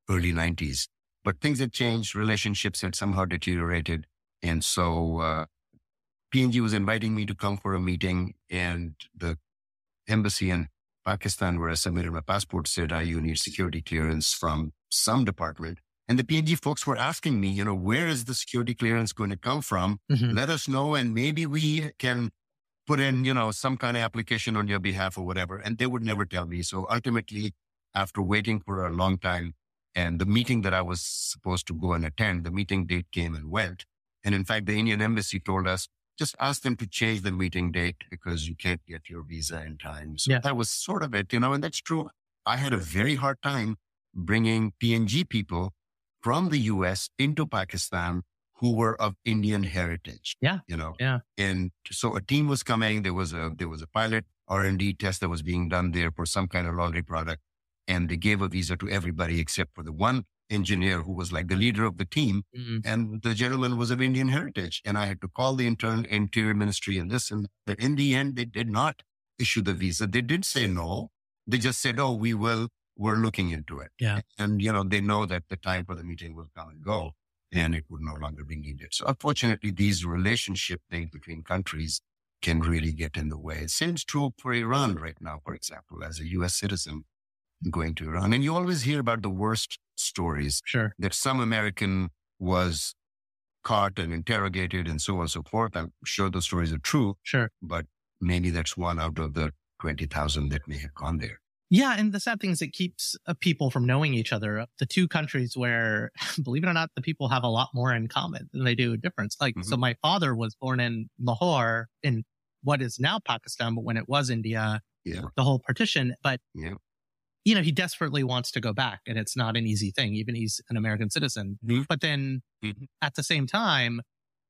early 90s. But things had changed. Relationships had somehow deteriorated. And so P&G was inviting me to come for a meeting, and the embassy in Pakistan, where I submitted my passport, said, you need security clearance from some department. And the P&G folks were asking me, where is the security clearance going to come from? Mm-hmm. Let us know, and maybe we can put in, some kind of application on your behalf or whatever. And they would never tell me. So ultimately, after waiting for a long time, and the meeting that I was supposed to go and attend, the meeting date came and went. And in fact, the Indian embassy told us, just ask them to change the meeting date because you can't get your visa in time. So that was sort of it, and that's true. I had a very hard time bringing P&G people from the US into Pakistan who were of Indian heritage. Yeah. And so a team was coming. There was a pilot R&D test that was being done there for some kind of laundry product. And they gave a visa to everybody except for the one engineer who was like the leader of the team. Mm-hmm. And the gentleman was of Indian heritage. And I had to call the Interior Ministry and this and that. In the end, they did not issue the visa. They did say no. They just said, we're looking into it. Yeah. And, they know that the time for the meeting will come and go and it would no longer be needed. So unfortunately, these relationship things between countries can really get in the way. It seems true for Iran right now, for example, as a U.S. citizen going to Iran. And you always hear about the worst stories. Sure. That some American was caught and interrogated and so on and so forth. I'm sure those stories are true. Sure. But maybe that's one out of the 20,000 that may have gone there. Yeah. And the sad thing is it keeps people from knowing each other. The two countries where, believe it or not, the people have a lot more in common than they do a difference. Like, So my father was born in Lahore in what is now Pakistan, but when it was India, the whole partition. But he desperately wants to go back, and it's not an easy thing. Even he's an American citizen. Mm-hmm. But then at the same time,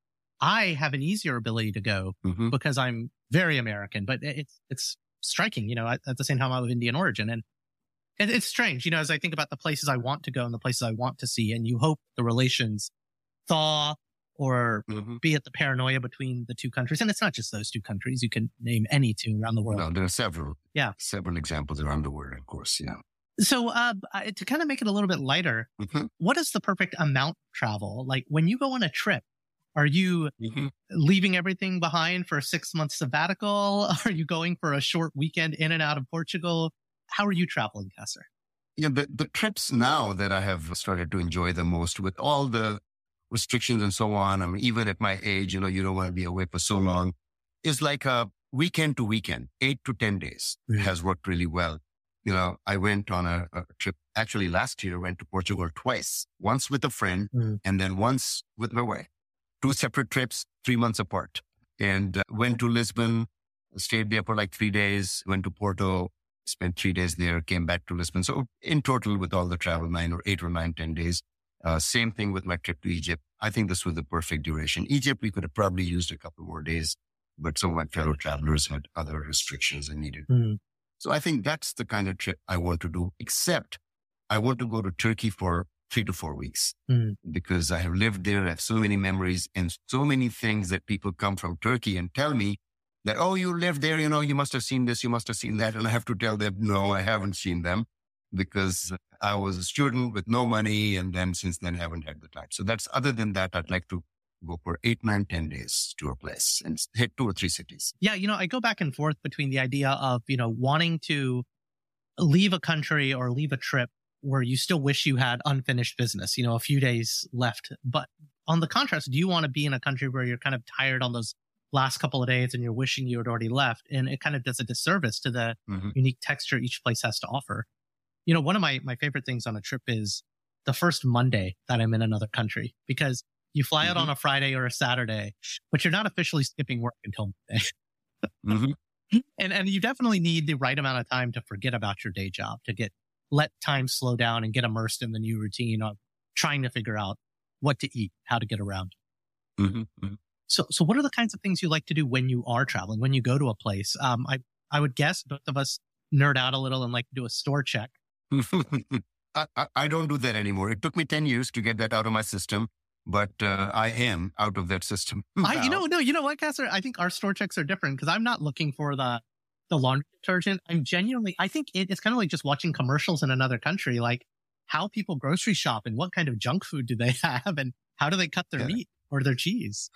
I have an easier ability to go because I'm very American, but it's striking, at the same time I'm of Indian origin. And it's strange, as I think about the places I want to go and the places I want to see, and you hope the relations thaw or be it the paranoia between the two countries. And it's not just those two countries. You can name any two around the world. No, there are several. Yeah. Several examples around the world, of course. Yeah. So to kind of make it a little bit lighter, what is the perfect amount of travel? Like when you go on a trip, are you leaving everything behind for a 6-month sabbatical? Are you going for a short weekend in and out of Portugal? How are you traveling, Kausar? Yeah, the trips now that I have started to enjoy the most with all the restrictions and so on. I mean, even at my age, you don't want to be away for so long. Is like a weekend to weekend, 8 to 10 days has worked really well. I went on a trip. Actually, last year, I went to Portugal twice, once with a friend and then once with my wife. 2 separate trips, 3 months apart. And went to Lisbon, stayed there for like 3 days, went to Porto, spent 3 days there, came back to Lisbon. So in total, with all the travel, 9 or 8 or 9, 10 days. Same thing with my trip to Egypt. I think this was the perfect duration. Egypt, we could have probably used a couple more days, but some of my fellow travelers had other restrictions and needed. So I think that's the kind of trip I want to do, except I want to go to Turkey for 3 to 4 weeks because I have lived there. I have so many memories and so many things that people come from Turkey and tell me that, you lived there, you must have seen this, you must have seen that. And I have to tell them, no, I haven't seen them because I was a student with no money. And then since then, I haven't had the time. So other than that, I'd like to go for 8, 9, 10 days to a place and hit 2 or 3 cities. Yeah. I go back and forth between the idea of, wanting to leave a country or leave a trip where you still wish you had unfinished business, a few days left. But on the contrast, do you want to be in a country where you're kind of tired on those last couple of days and you're wishing you had already left? And it kind of does a disservice to the unique texture each place has to offer. One of my favorite things on a trip is the first Monday that I'm in another country, because you fly out on a Friday or a Saturday, but you're not officially skipping work until Monday. And you definitely need the right amount of time to forget about your day job, to let time slow down and get immersed in the new routine of trying to figure out what to eat, how to get around. So what are the kinds of things you like to do when you are traveling, when you go to a place? I would guess both of us nerd out a little and like to do a store check. I don't do that anymore. It took me 10 years to get that out of my system, but I am out of that system. You know what, Kausar? I think our store checks are different because I'm not looking for the laundry detergent. I think it's kind of like just watching commercials in another country. Like, how people grocery shop and what kind of junk food do they have and how do they cut their meat or their cheese.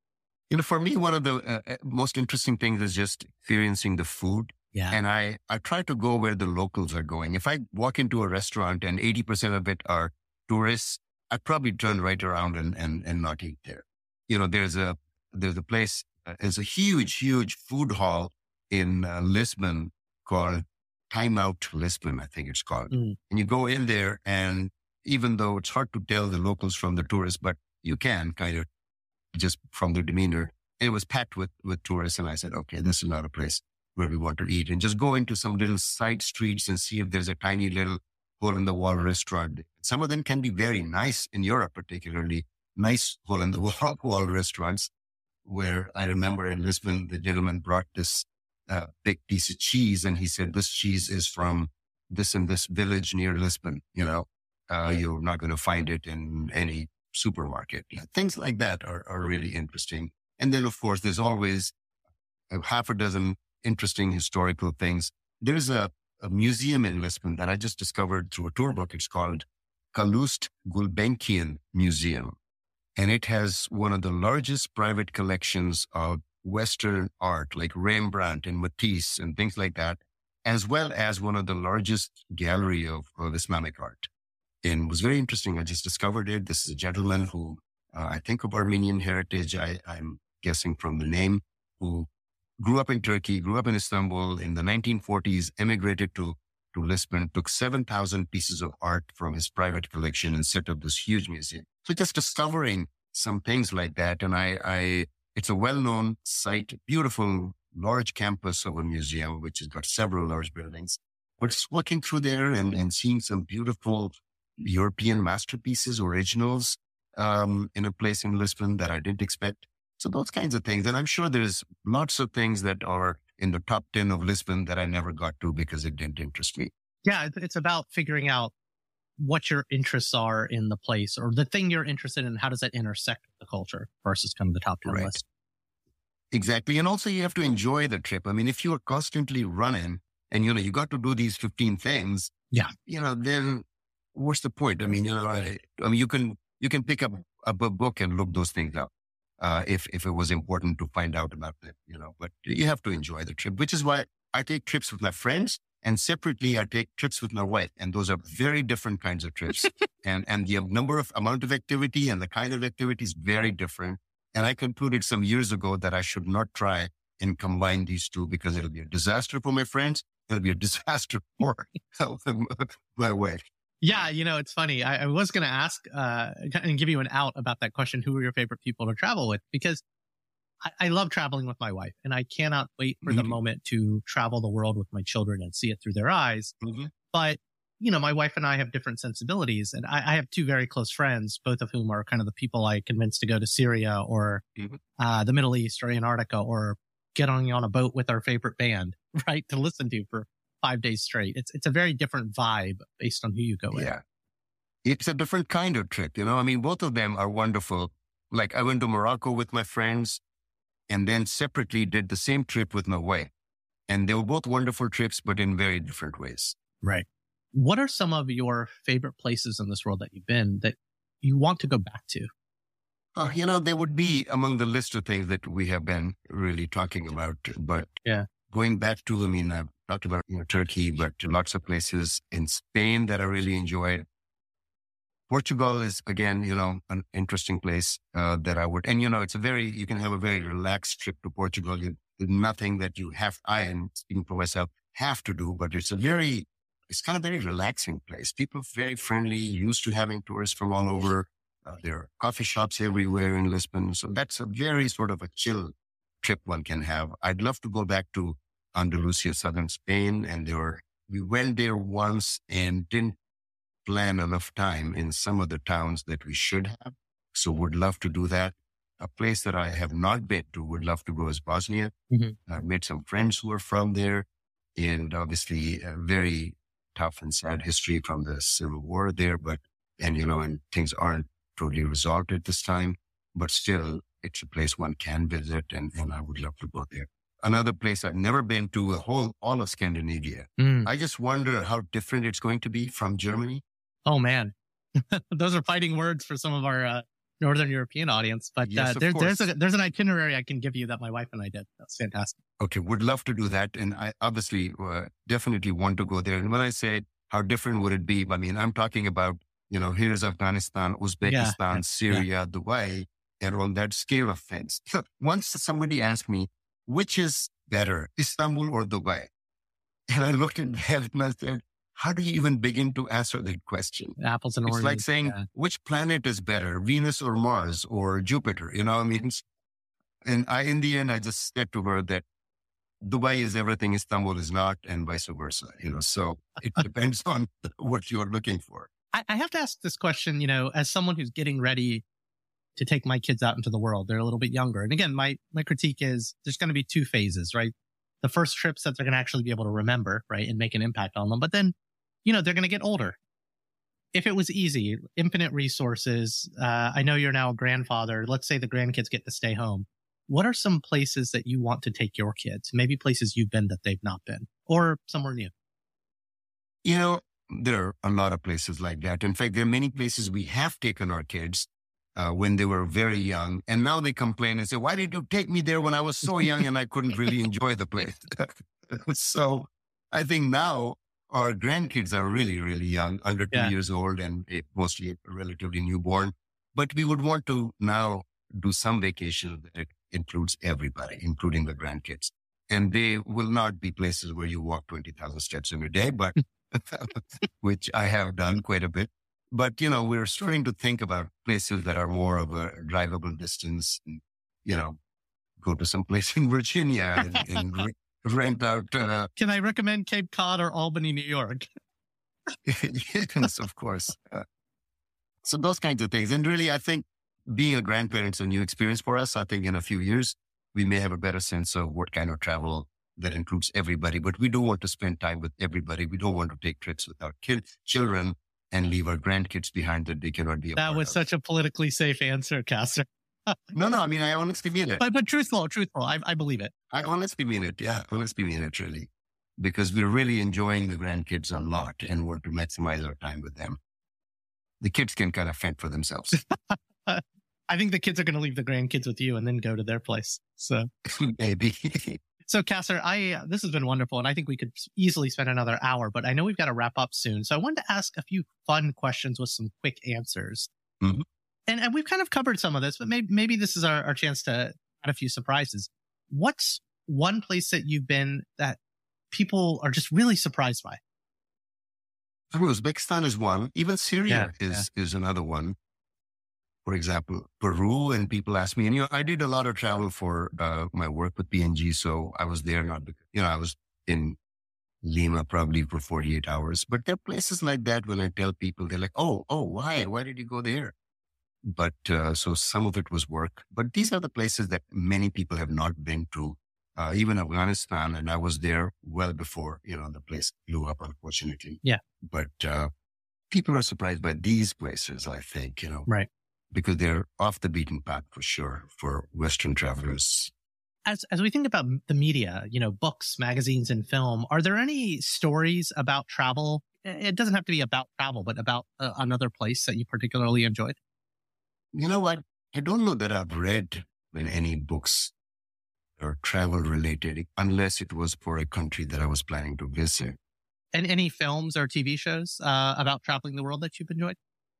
For me, one of the most interesting things is just experiencing the food. Yeah. And I try to go where the locals are going. If I walk into a restaurant and 80% of it are tourists, I'd probably turn right around and not eat there. There's a place, there's a huge food hall in Lisbon called Time Out Lisbon, I think it's called. And you go in there, and even though it's hard to tell the locals from the tourists, but you can kind of just from their demeanor. And it was packed with tourists. And I said, okay, this is not a place where we want to eat. And just go into some little side streets and see if there's a tiny little hole in the wall restaurant. Some of them can be very nice in Europe, particularly nice hole in the wall restaurants, where I remember in Lisbon, the gentleman brought this big piece of cheese. And he said, this cheese is from this and this village near Lisbon. You're not going to find it in any supermarket. Things like that are really interesting. And then, of course, there's always a half a dozen interesting historical things. There's a museum in Lisbon that I just discovered through a tour book. It's called Calouste Gulbenkian Museum. And it has one of the largest private collections of Western art, like Rembrandt and Matisse and things like that, as well as one of the largest gallery of Islamic art. And it was very interesting. I just discovered it. This is a gentleman who, I think of Armenian heritage, I'm guessing from the name, who grew up in Turkey, grew up in Istanbul in the 1940s, emigrated to Lisbon, took 7,000 pieces of art from his private collection and set up this huge museum. So just discovering some things like that. And it's a well-known site, beautiful, large campus of a museum, which has got several large buildings. But just walking through there and seeing some beautiful European masterpieces, originals, in a place in Lisbon that I didn't expect. So those kinds of things. And I'm sure there's lots of things that are in the top 10 of Lisbon that I never got to because it didn't interest me. Yeah, it's about figuring out what your interests are in the place or the thing you're interested in. How does that intersect with the culture versus kind of the top 10 list? Exactly. And also you have to enjoy the trip. I mean, if you are constantly running and, you got to do these 15 things, then what's the point? I mean, you can pick up a book and look those things up. If it was important to find out about it, but you have to enjoy the trip, which is why I take trips with my friends and separately I take trips with my wife. And those are very different kinds of trips. and the amount of activity and the kind of activity is very different. And I concluded some years ago that I should not try and combine these two because it'll be a disaster for my friends. It'll be a disaster for my wife. Yeah, it's funny. I was going to ask and give you an out about that question. Who are your favorite people to travel with? Because I love traveling with my wife and I cannot wait for the moment to travel the world with my children and see it through their eyes. But, my wife and I have different sensibilities and I have two very close friends, both of whom are kind of the people I convinced to go to Syria or the Middle East or Antarctica or get on a boat with our favorite band, right, to listen to for 5 days straight. It's a very different vibe based on who you go with. Yeah. It's a different kind of trip. I mean, both of them are wonderful. Like I went to Morocco with my friends and then separately did the same trip with my wife. And they were both wonderful trips, but in very different ways. Right. What are some of your favorite places in this world that you've been that you want to go back to? They would be among the list of things that we have been really talking about. But going back to, I've talked about Turkey, but lots of places in Spain that I really enjoyed. Portugal is, again, an interesting place that I would, and it's you can have a very relaxed trip to Portugal. There's nothing that I am speaking for myself, have to do, but it's kind of very relaxing place. People very friendly, used to having tourists from all over. There are coffee shops everywhere in Lisbon. So that's a very sort of a chill trip one can have. I'd love to go back to Andalusia, southern Spain. And we went there once and didn't plan enough time in some of the towns that we should have. So would love to do that. A place that I have not been to, would love to go is Bosnia. I've made some friends who are from there and obviously a very tough and sad history from the civil war there, and things aren't totally resolved at this time, but still it's a place one can visit and I would love to go there. Another place I've never been to, all of Scandinavia. I just wonder how different it's going to be from Germany. Oh, man. Those are fighting words for some of our Northern European audience. But Yes, of there's course. there's an itinerary I can give you that my wife and I did. That's fantastic. Okay, would love to do that. And I obviously definitely want to go there. And when I say how different would it be, I mean, I'm talking about, here's Afghanistan, Uzbekistan, Yeah. Syria, Dubai, and on that scale of things. So once somebody asked me, which is better, Istanbul or Dubai? And I looked at that and I said, how do you even begin to answer that question? Apples and oranges. It's like saying, Yeah. which planet is better, Venus or Mars or Jupiter? You know what I mean? And in the end, I just said to her that Dubai is everything, Istanbul is not, and vice versa. So it depends on what you're looking for. I have to ask this question, as someone who's getting ready to take my kids out into the world. They're a little bit younger. And again, my critique is there's going to be two phases, right? The first trips that they're going to actually be able to remember, right? And make an impact on them. But then, they're going to get older. If it was easy, infinite resources, I know you're now a grandfather. Let's say the grandkids get to stay home. What are some places that you want to take your kids? Maybe places you've been that they've not been, or somewhere new. There are a lot of places like that. In fact, there are many places we have taken our kids when they were very young. And now they complain and say, why did you take me there when I was so young and I couldn't really enjoy the place? So I think now our grandkids are really, really young, under 2 years old and mostly relatively newborn. But we would want to now do some vacation that includes everybody, including the grandkids. And they will not be places where you walk 20,000 steps in a day, but which I have done quite a bit. But, we're starting to think about places that are more of a drivable distance, and, go to some place in Virginia and rent out. Can I recommend Cape Cod or Albany, New York? Yes, of course. So those kinds of things. And really, I think being a grandparent is a new experience for us. I think in a few years, we may have a better sense of what kind of travel that includes everybody, but we don't want to spend time with everybody. We don't want to take trips with our children and leave our grandkids behind that they cannot be a part That was of. such a politically safe answer, Castor. No, I mean, I honestly mean it. But truthful. I believe it. I honestly mean it. Yeah, honestly mean it, really. Because we're really enjoying the grandkids a lot and want to maximize our time with them. The kids can kind of fend for themselves. I think the kids are going to leave the grandkids with you and then go to their place. So Maybe. So, Castor, this has been wonderful, and I think we could easily spend another hour, but I know we've got to wrap up soon. So I wanted to ask a few fun questions with some quick answers. Mhm. And we've kind of covered some of this, but maybe this is our chance to add a few surprises. What's one place that you've been that people are just really surprised by? Uzbekistan is one. Even Syria is another one. For example, Peru, and people ask me, and I did a lot of travel for my work with P&G, so I was there not because, I was in Lima probably for 48 hours. But there are places like that when I tell people, they're like, oh, why? Why did you go there? But so some of it was work. But these are the places that many people have not been to, even Afghanistan. And I was there well before, the place blew up, unfortunately. Yeah. But people are surprised by these places, I think, Right. because they're off the beaten path for sure for Western travelers. As we think about the media, books, magazines, and film, are there any stories about travel? It doesn't have to be about travel, but about another place that you particularly enjoyed? You know what? I don't know that I've read in any books or travel related, unless it was for a country that I was planning to visit. And any films or TV shows about traveling the world that you've enjoyed?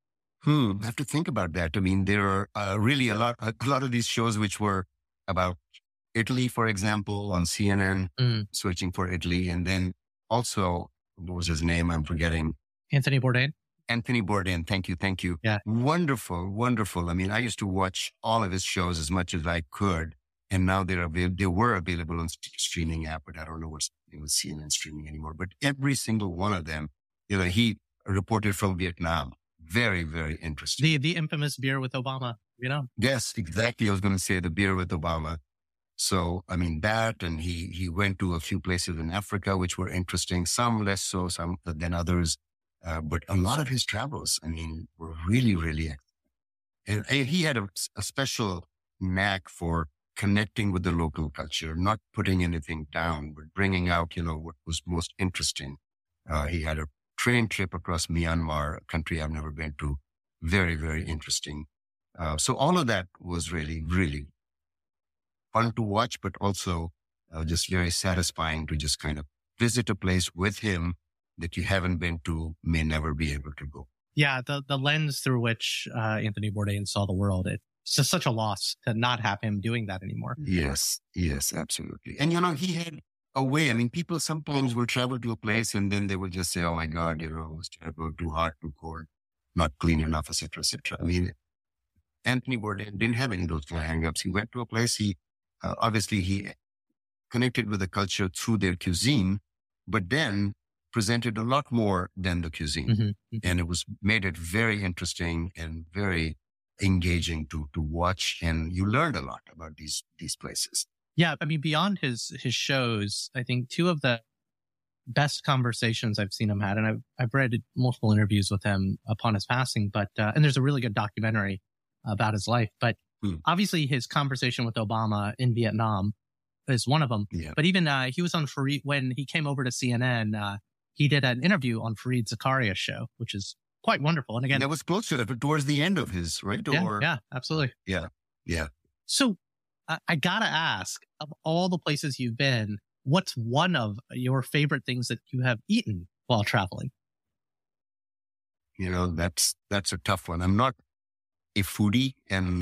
I have to think about that. I mean, there are really a lot of these shows which were about Italy, for example, on CNN, searching for Italy. And then also, what was his name? I'm forgetting. Anthony Bourdain. Anthony Bourdain. Thank you. Yeah. Wonderful. I mean, I used to watch all of his shows as much as I could. And now they were available on streaming app, but I don't know what's with CNN streaming anymore. But every single one of them, he reported from Vietnam. Very, very interesting. The infamous beer with Obama, Yes, exactly. I was going to say the beer with Obama. So, I mean, that, and he went to a few places in Africa, which were interesting, some less so, some than others. But a lot of his travels, I mean, were really, really, and he had a special knack for connecting with the local culture, not putting anything down, but bringing out, what was most interesting. He had a train trip across Myanmar, a country I've never been to. Very, very interesting. So all of that was really, really fun to watch, but also just very satisfying to just kind of visit a place with him that you haven't been to, may never be able to go. Yeah, the lens through which Anthony Bourdain saw the world, it's just such a loss to not have him doing that anymore. Yes, absolutely. And, he had a way. I mean, people sometimes will travel to a place and then they will just say, oh my God, it was terrible, too hot, too cold, not clean enough, etc., etc. I mean, Anthony Bourdain didn't have any of those kind of hang-ups. He went to a place, he connected with the culture through their cuisine, but then presented a lot more than the cuisine. Mm-hmm. And it made it very interesting and very engaging to watch. And you learned a lot about these places. Yeah. I mean, beyond his shows, I think two of the best conversations I've seen him had, and I've read multiple interviews with him upon his passing, but, and there's a really good documentary about his life, but obviously his conversation with Obama in Vietnam is one of them. Yeah. But even, he was on Fareed, when he came over to CNN, he did an interview on Fareed Zakaria's show, which is quite wonderful. And again, that was close to it, towards the end of his, right? Yeah, absolutely. Yeah. So I gotta ask, of all the places you've been, what's one of your favorite things that you have eaten while traveling? That's a tough one. I'm not a foodie, and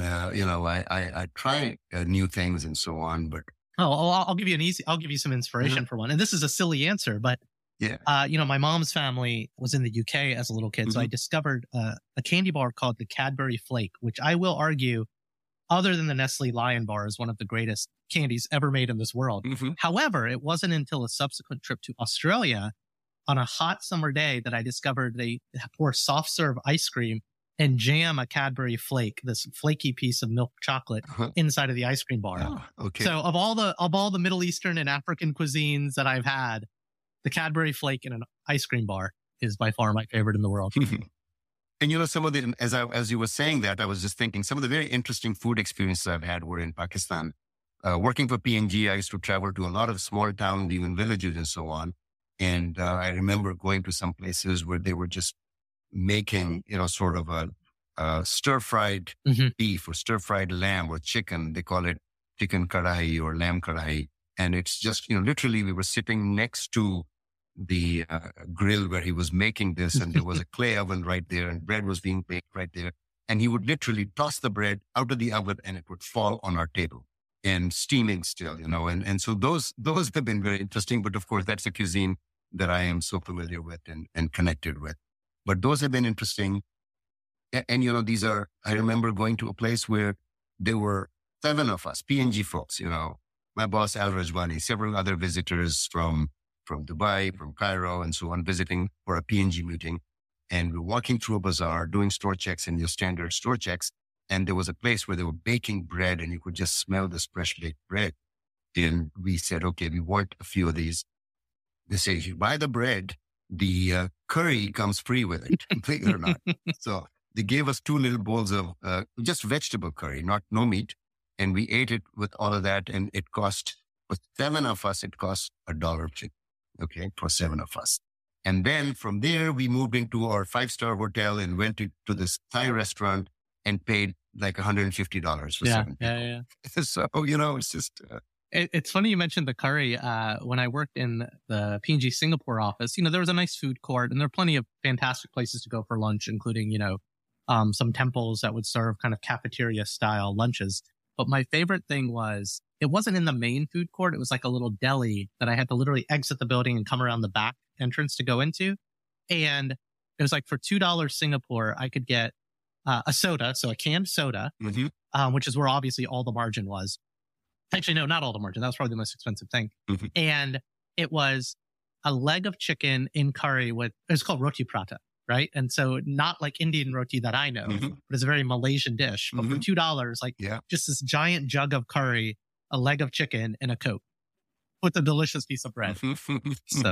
I try new things and so on. But I'll give you some inspiration for one. And this is a silly answer, but yeah, my mom's family was in the UK as a little kid, so I discovered a candy bar called the Cadbury Flake, which I will argue, other than the Nestle Lion Bar, is one of the greatest candies ever made in this world. However, it wasn't until a subsequent trip to Australia on a hot summer day that I discovered they pour soft serve ice cream and jam a Cadbury Flake, this flaky piece of milk chocolate, inside of the ice cream bar. Oh, okay. So of all the Middle Eastern and African cuisines that I've had, the Cadbury Flake in an ice cream bar is by far my favorite in the world. And some of the, as you were saying that, I was just thinking some of the very interesting food experiences I've had were in Pakistan. Working for P&G, I used to travel to a lot of small towns, even villages and so on. And I remember going to some places where they were just making, sort of a stir-fried beef or stir-fried lamb or chicken. They call it chicken karahi or lamb karahi. And it's just, literally we were sitting next to the grill where he was making this, and there was a clay oven right there, and bread was being baked right there. And he would literally toss the bread out of the oven and it would fall on our table and steaming still, and so those have been very interesting. But of course, that's a cuisine that I am so familiar with and connected with. But those have been interesting. And, I remember going to a place where there were 7 of us, P&G folks, my boss, Al Rajwani, several other visitors from Dubai, from Cairo and so on, visiting for a P&G meeting. And we're walking through a bazaar, doing store checks and your standard store checks. And there was a place where they were baking bread and you could just smell this fresh baked bread. And we said, okay, we want a few of these. They say, if you buy the bread, the curry comes free with it, believe it or not. So they gave us 2 little bowls of just vegetable curry, no meat. And we ate it with all of that. And it cost, for 7 of us, it cost $1. Okay, for 7 of us. And then from there, we moved into our 5-star hotel and went to this Thai restaurant and paid like $150 for 7 people. Yeah. So, it's just... It's funny you mentioned the curry. When I worked in the P&G Singapore office, there was a nice food court and there are plenty of fantastic places to go for lunch, including, some temples that would serve kind of cafeteria style lunches. But my favorite thing was, it wasn't in the main food court. It was like a little deli that I had to literally exit the building and come around the back entrance to go into. And it was like for $2 Singapore, I could get a soda. So a canned soda, which is where obviously all the margin was. Actually, no, not all the margin. That was probably the most expensive thing. And it was a leg of chicken in curry it's called roti prata, right? And so not like Indian roti that I know, but it's a very Malaysian dish. But for $2, just this giant jug of curry, a leg of chicken, and a Coke with a delicious piece of bread. So,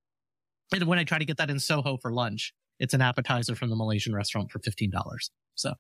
and when I try to get that in Soho for lunch, it's an appetizer from the Malaysian restaurant for $15. So,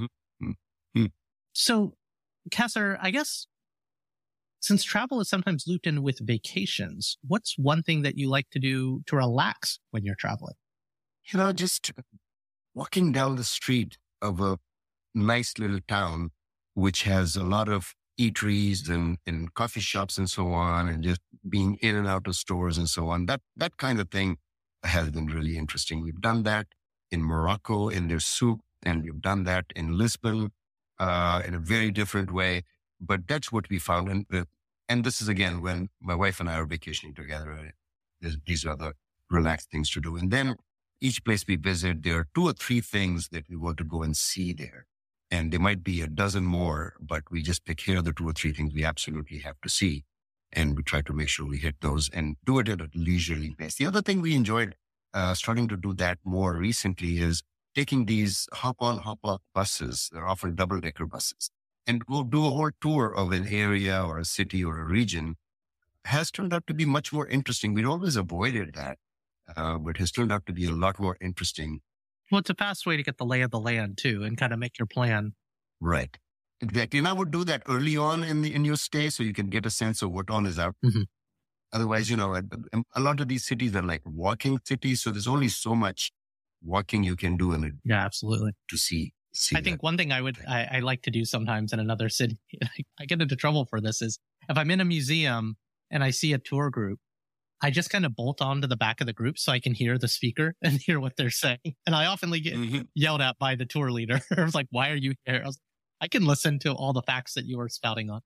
So, Kausar, I guess, since travel is sometimes looped in with vacations, what's one thing that you like to do to relax when you're traveling? Just walking down the street of a nice little town, which has a lot of eateries and coffee shops and so on, and just being in and out of stores and so on. That kind of thing has been really interesting. We've done that in Morocco in their souk, and we've done that in Lisbon in a very different way. But that's what we found. And this is, again, when my wife and I are vacationing together. These are the relaxed things to do. And then each place we visit, there are 2 or 3 things that we want to go and see there. And there might be a dozen more, but we just pick here the 2 or 3 things we absolutely have to see. And we try to make sure we hit those and do it at a leisurely pace. The other thing we enjoyed starting to do that more recently is taking these hop-on, hop-off buses. They're often double-decker buses. And we'll do a whole tour of an area or a city or a region. Has turned out to be much more interesting. We'd always avoided that, but has turned out to be a lot more interesting. Well, it's a fast way to get the lay of the land too, and kind of make your plan. Right. Exactly. And I would do that early on in your stay, so you can get a sense of what on is out. Mm-hmm. Otherwise, a lot of these cities are like walking cities, so there's only so much walking you can do Yeah, absolutely. To see. I think one thing I like to do sometimes in another city, I get into trouble for this, is if I'm in a museum and I see a tour group, I just kind of bolt on to the back of the group so I can hear the speaker and hear what they're saying. And I often get yelled at by the tour leader. I was like, why are you here? I can listen to all the facts that you were spouting on.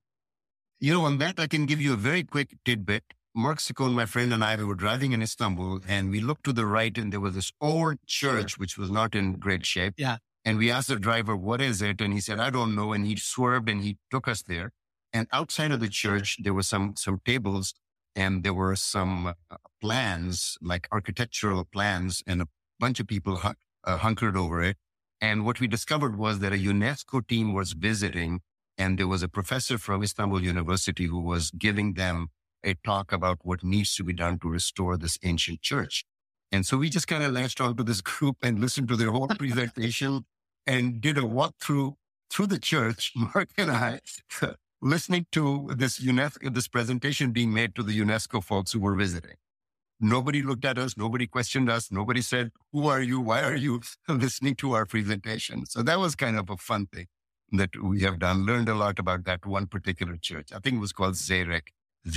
On that, I can give you a very quick tidbit. Mark Sikon, my friend, and I, we were driving in Istanbul, and we looked to the right, and there was this old church, which was not in great shape. Yeah. And we asked the driver, what is it? And he said, I don't know. And he swerved and he took us there. And outside of the church, there were some tables, and there were some plans, like architectural plans, and a bunch of people hunkered over it. And what we discovered was that a UNESCO team was visiting, and there was a professor from Istanbul University who was giving them a talk about what needs to be done to restore this ancient church. And so we just kind of latched onto this group and listened to their whole presentation and did a walkthrough through the church, Mark and I, listening to this presentation being made to the UNESCO folks who were visiting. Nobody looked at us. Nobody questioned us. Nobody said, who are you? Why are you listening to our presentation? So that was kind of a fun thing that we have done. Learned a lot about that one particular church. I think it was called Zeyrek,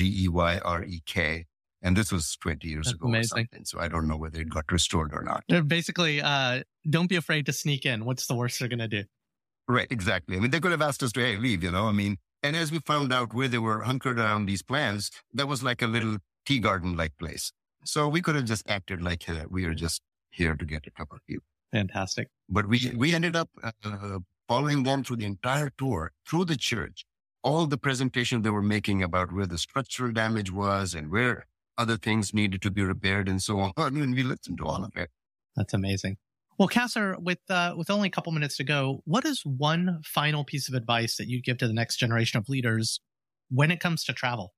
Zeyrek. And this was 20 years ago or something. So I don't know whether it got restored or not. Basically, don't be afraid to sneak in. What's the worst they're going to do? Right, exactly. I mean, they could have asked us to, hey, leave, And as we found out where they were hunkered around these plans, that was like a little tea garden-like place. So we could have just acted like we are just here to get a cup of tea. Fantastic. But we ended up following them through the entire tour, through the church, all the presentations they were making about where the structural damage was and where other things needed to be repaired and so on. And we listened to all of it. That's amazing. Well, Kausar, with only a couple minutes to go, what is one final piece of advice that you'd give to the next generation of leaders when it comes to travel?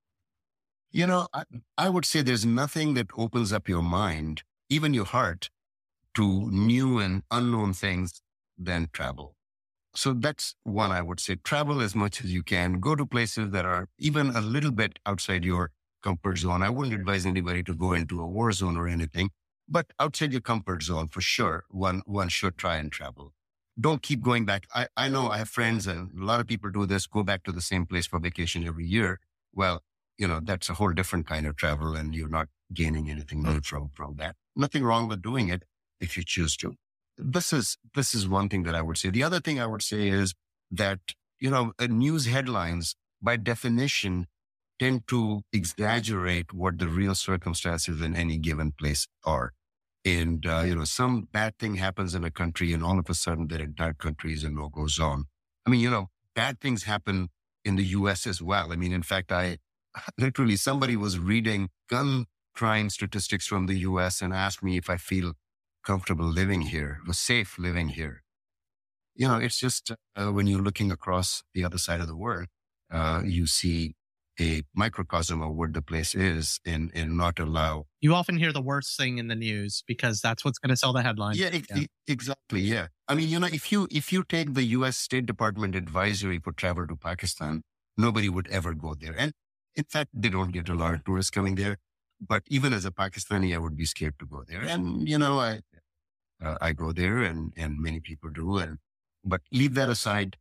I would say there's nothing that opens up your mind, even your heart, to new and unknown things than travel. So that's one I would say. Travel as much as you can. Go to places that are even a little bit outside your comfort zone. I wouldn't advise anybody to go into a war zone or anything, but outside your comfort zone, for sure, one should try and travel. Don't keep going back. I know I have friends, and a lot of people do this, go back to the same place for vacation every year. Well, that's a whole different kind of travel, and you're not gaining anything new from that. Nothing wrong with doing it if you choose to. This is one thing that I would say. The other thing I would say is that, news headlines, by definition, tend to exaggerate what the real circumstances in any given place are. And, some bad thing happens in a country and all of a sudden that entire country is a no-go zone. I mean, bad things happen in the US as well. I mean, in fact, literally somebody was reading gun crime statistics from the US and asked me if I feel comfortable living here, was safe living here. It's just when you're looking across the other side of the world, you see a microcosm of what the place is and not allow. You often hear the worst thing in the news because that's what's going to sell the headline. Yeah, exactly. Yeah. I mean, if you take the U.S. State Department advisory for travel to Pakistan, nobody would ever go there. And in fact, they don't get a lot of tourists coming there. But even as a Pakistani, I would be scared to go there. And, I go there and many people do. But leave that aside.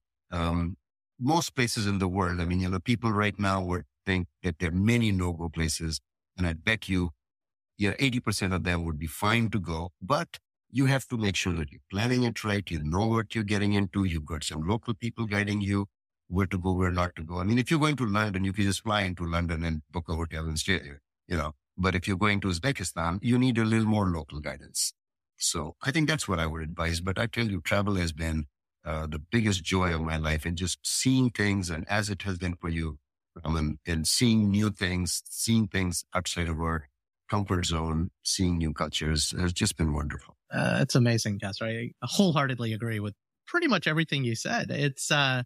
Most places in the world, I mean, people right now would think that there are many no-go places. And I bet you, 80% of them would be fine to go, but you have to make sure that you're planning it right. You know what you're getting into. You've got some local people guiding you where to go, where not to go. I mean, if you're going to London, you can just fly into London and book a hotel and stay there, But if you're going to Uzbekistan, you need a little more local guidance. So I think that's what I would advise. But I tell you, travel has been the biggest joy of my life, and just seeing things, and as it has been for you, and seeing new things, seeing things outside of our comfort zone, seeing new cultures has just been wonderful. It's amazing, Castor. I wholeheartedly agree with pretty much everything you said. It's, and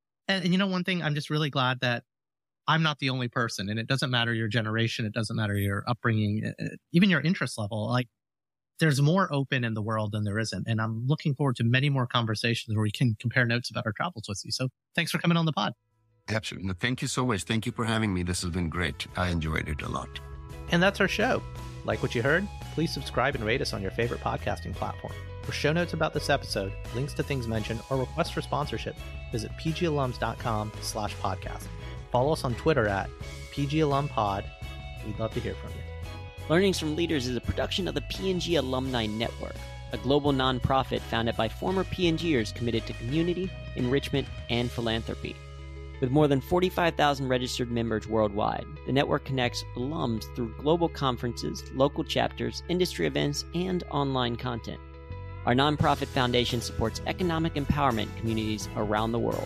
one thing, I'm just really glad that I'm not the only person, and it doesn't matter your generation. It doesn't matter your upbringing, even your interest level. Like, there's more open in the world than there isn't. And I'm looking forward to many more conversations where we can compare notes about our travels with you. So thanks for coming on the pod. Absolutely. Thank you so much. Thank you for having me. This has been great. I enjoyed it a lot. And that's our show. Like what you heard? Please subscribe and rate us on your favorite podcasting platform. For show notes about this episode, links to things mentioned, or requests for sponsorship, visit pgalums.com/podcast. Follow us on Twitter at pgalumpod. We'd love to hear from you. Learnings from Leaders is a production of the P&G Alumni Network, a global nonprofit founded by former P&Gers committed to community, enrichment, and philanthropy. With more than 45,000 registered members worldwide, the network connects alums through global conferences, local chapters, industry events, and online content. Our nonprofit foundation supports economic empowerment communities around the world.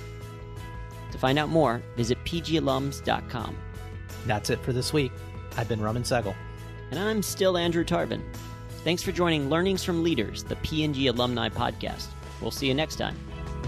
To find out more, visit pgalums.com. That's it for this week. I've been Raman Sehgal. And I'm still Andrew Tarvin. Thanks for joining Learnings from Leaders, the P&G Alumni Podcast. We'll see you next time.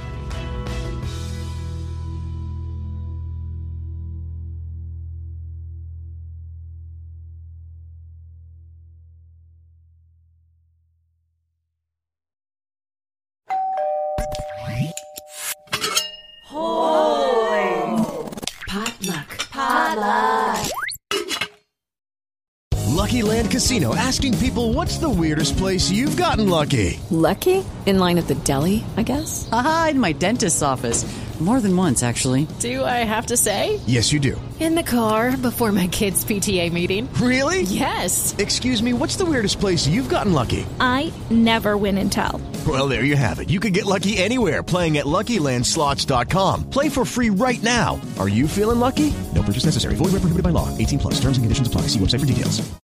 Lucky Land Casino, asking people, what's the weirdest place you've gotten lucky? Lucky? In line at the deli, I guess? Aha, in my dentist's office. More than once, actually. Do I have to say? Yes, you do. In the car before my kids' PTA meeting. Really? Yes. Excuse me, what's the weirdest place you've gotten lucky? I never win and tell. Well, there you have it. You can get lucky anywhere, playing at LuckyLandSlots.com. Play for free right now. Are you feeling lucky? No purchase necessary. Void where prohibited by law. 18+. Terms and conditions apply. See website for details.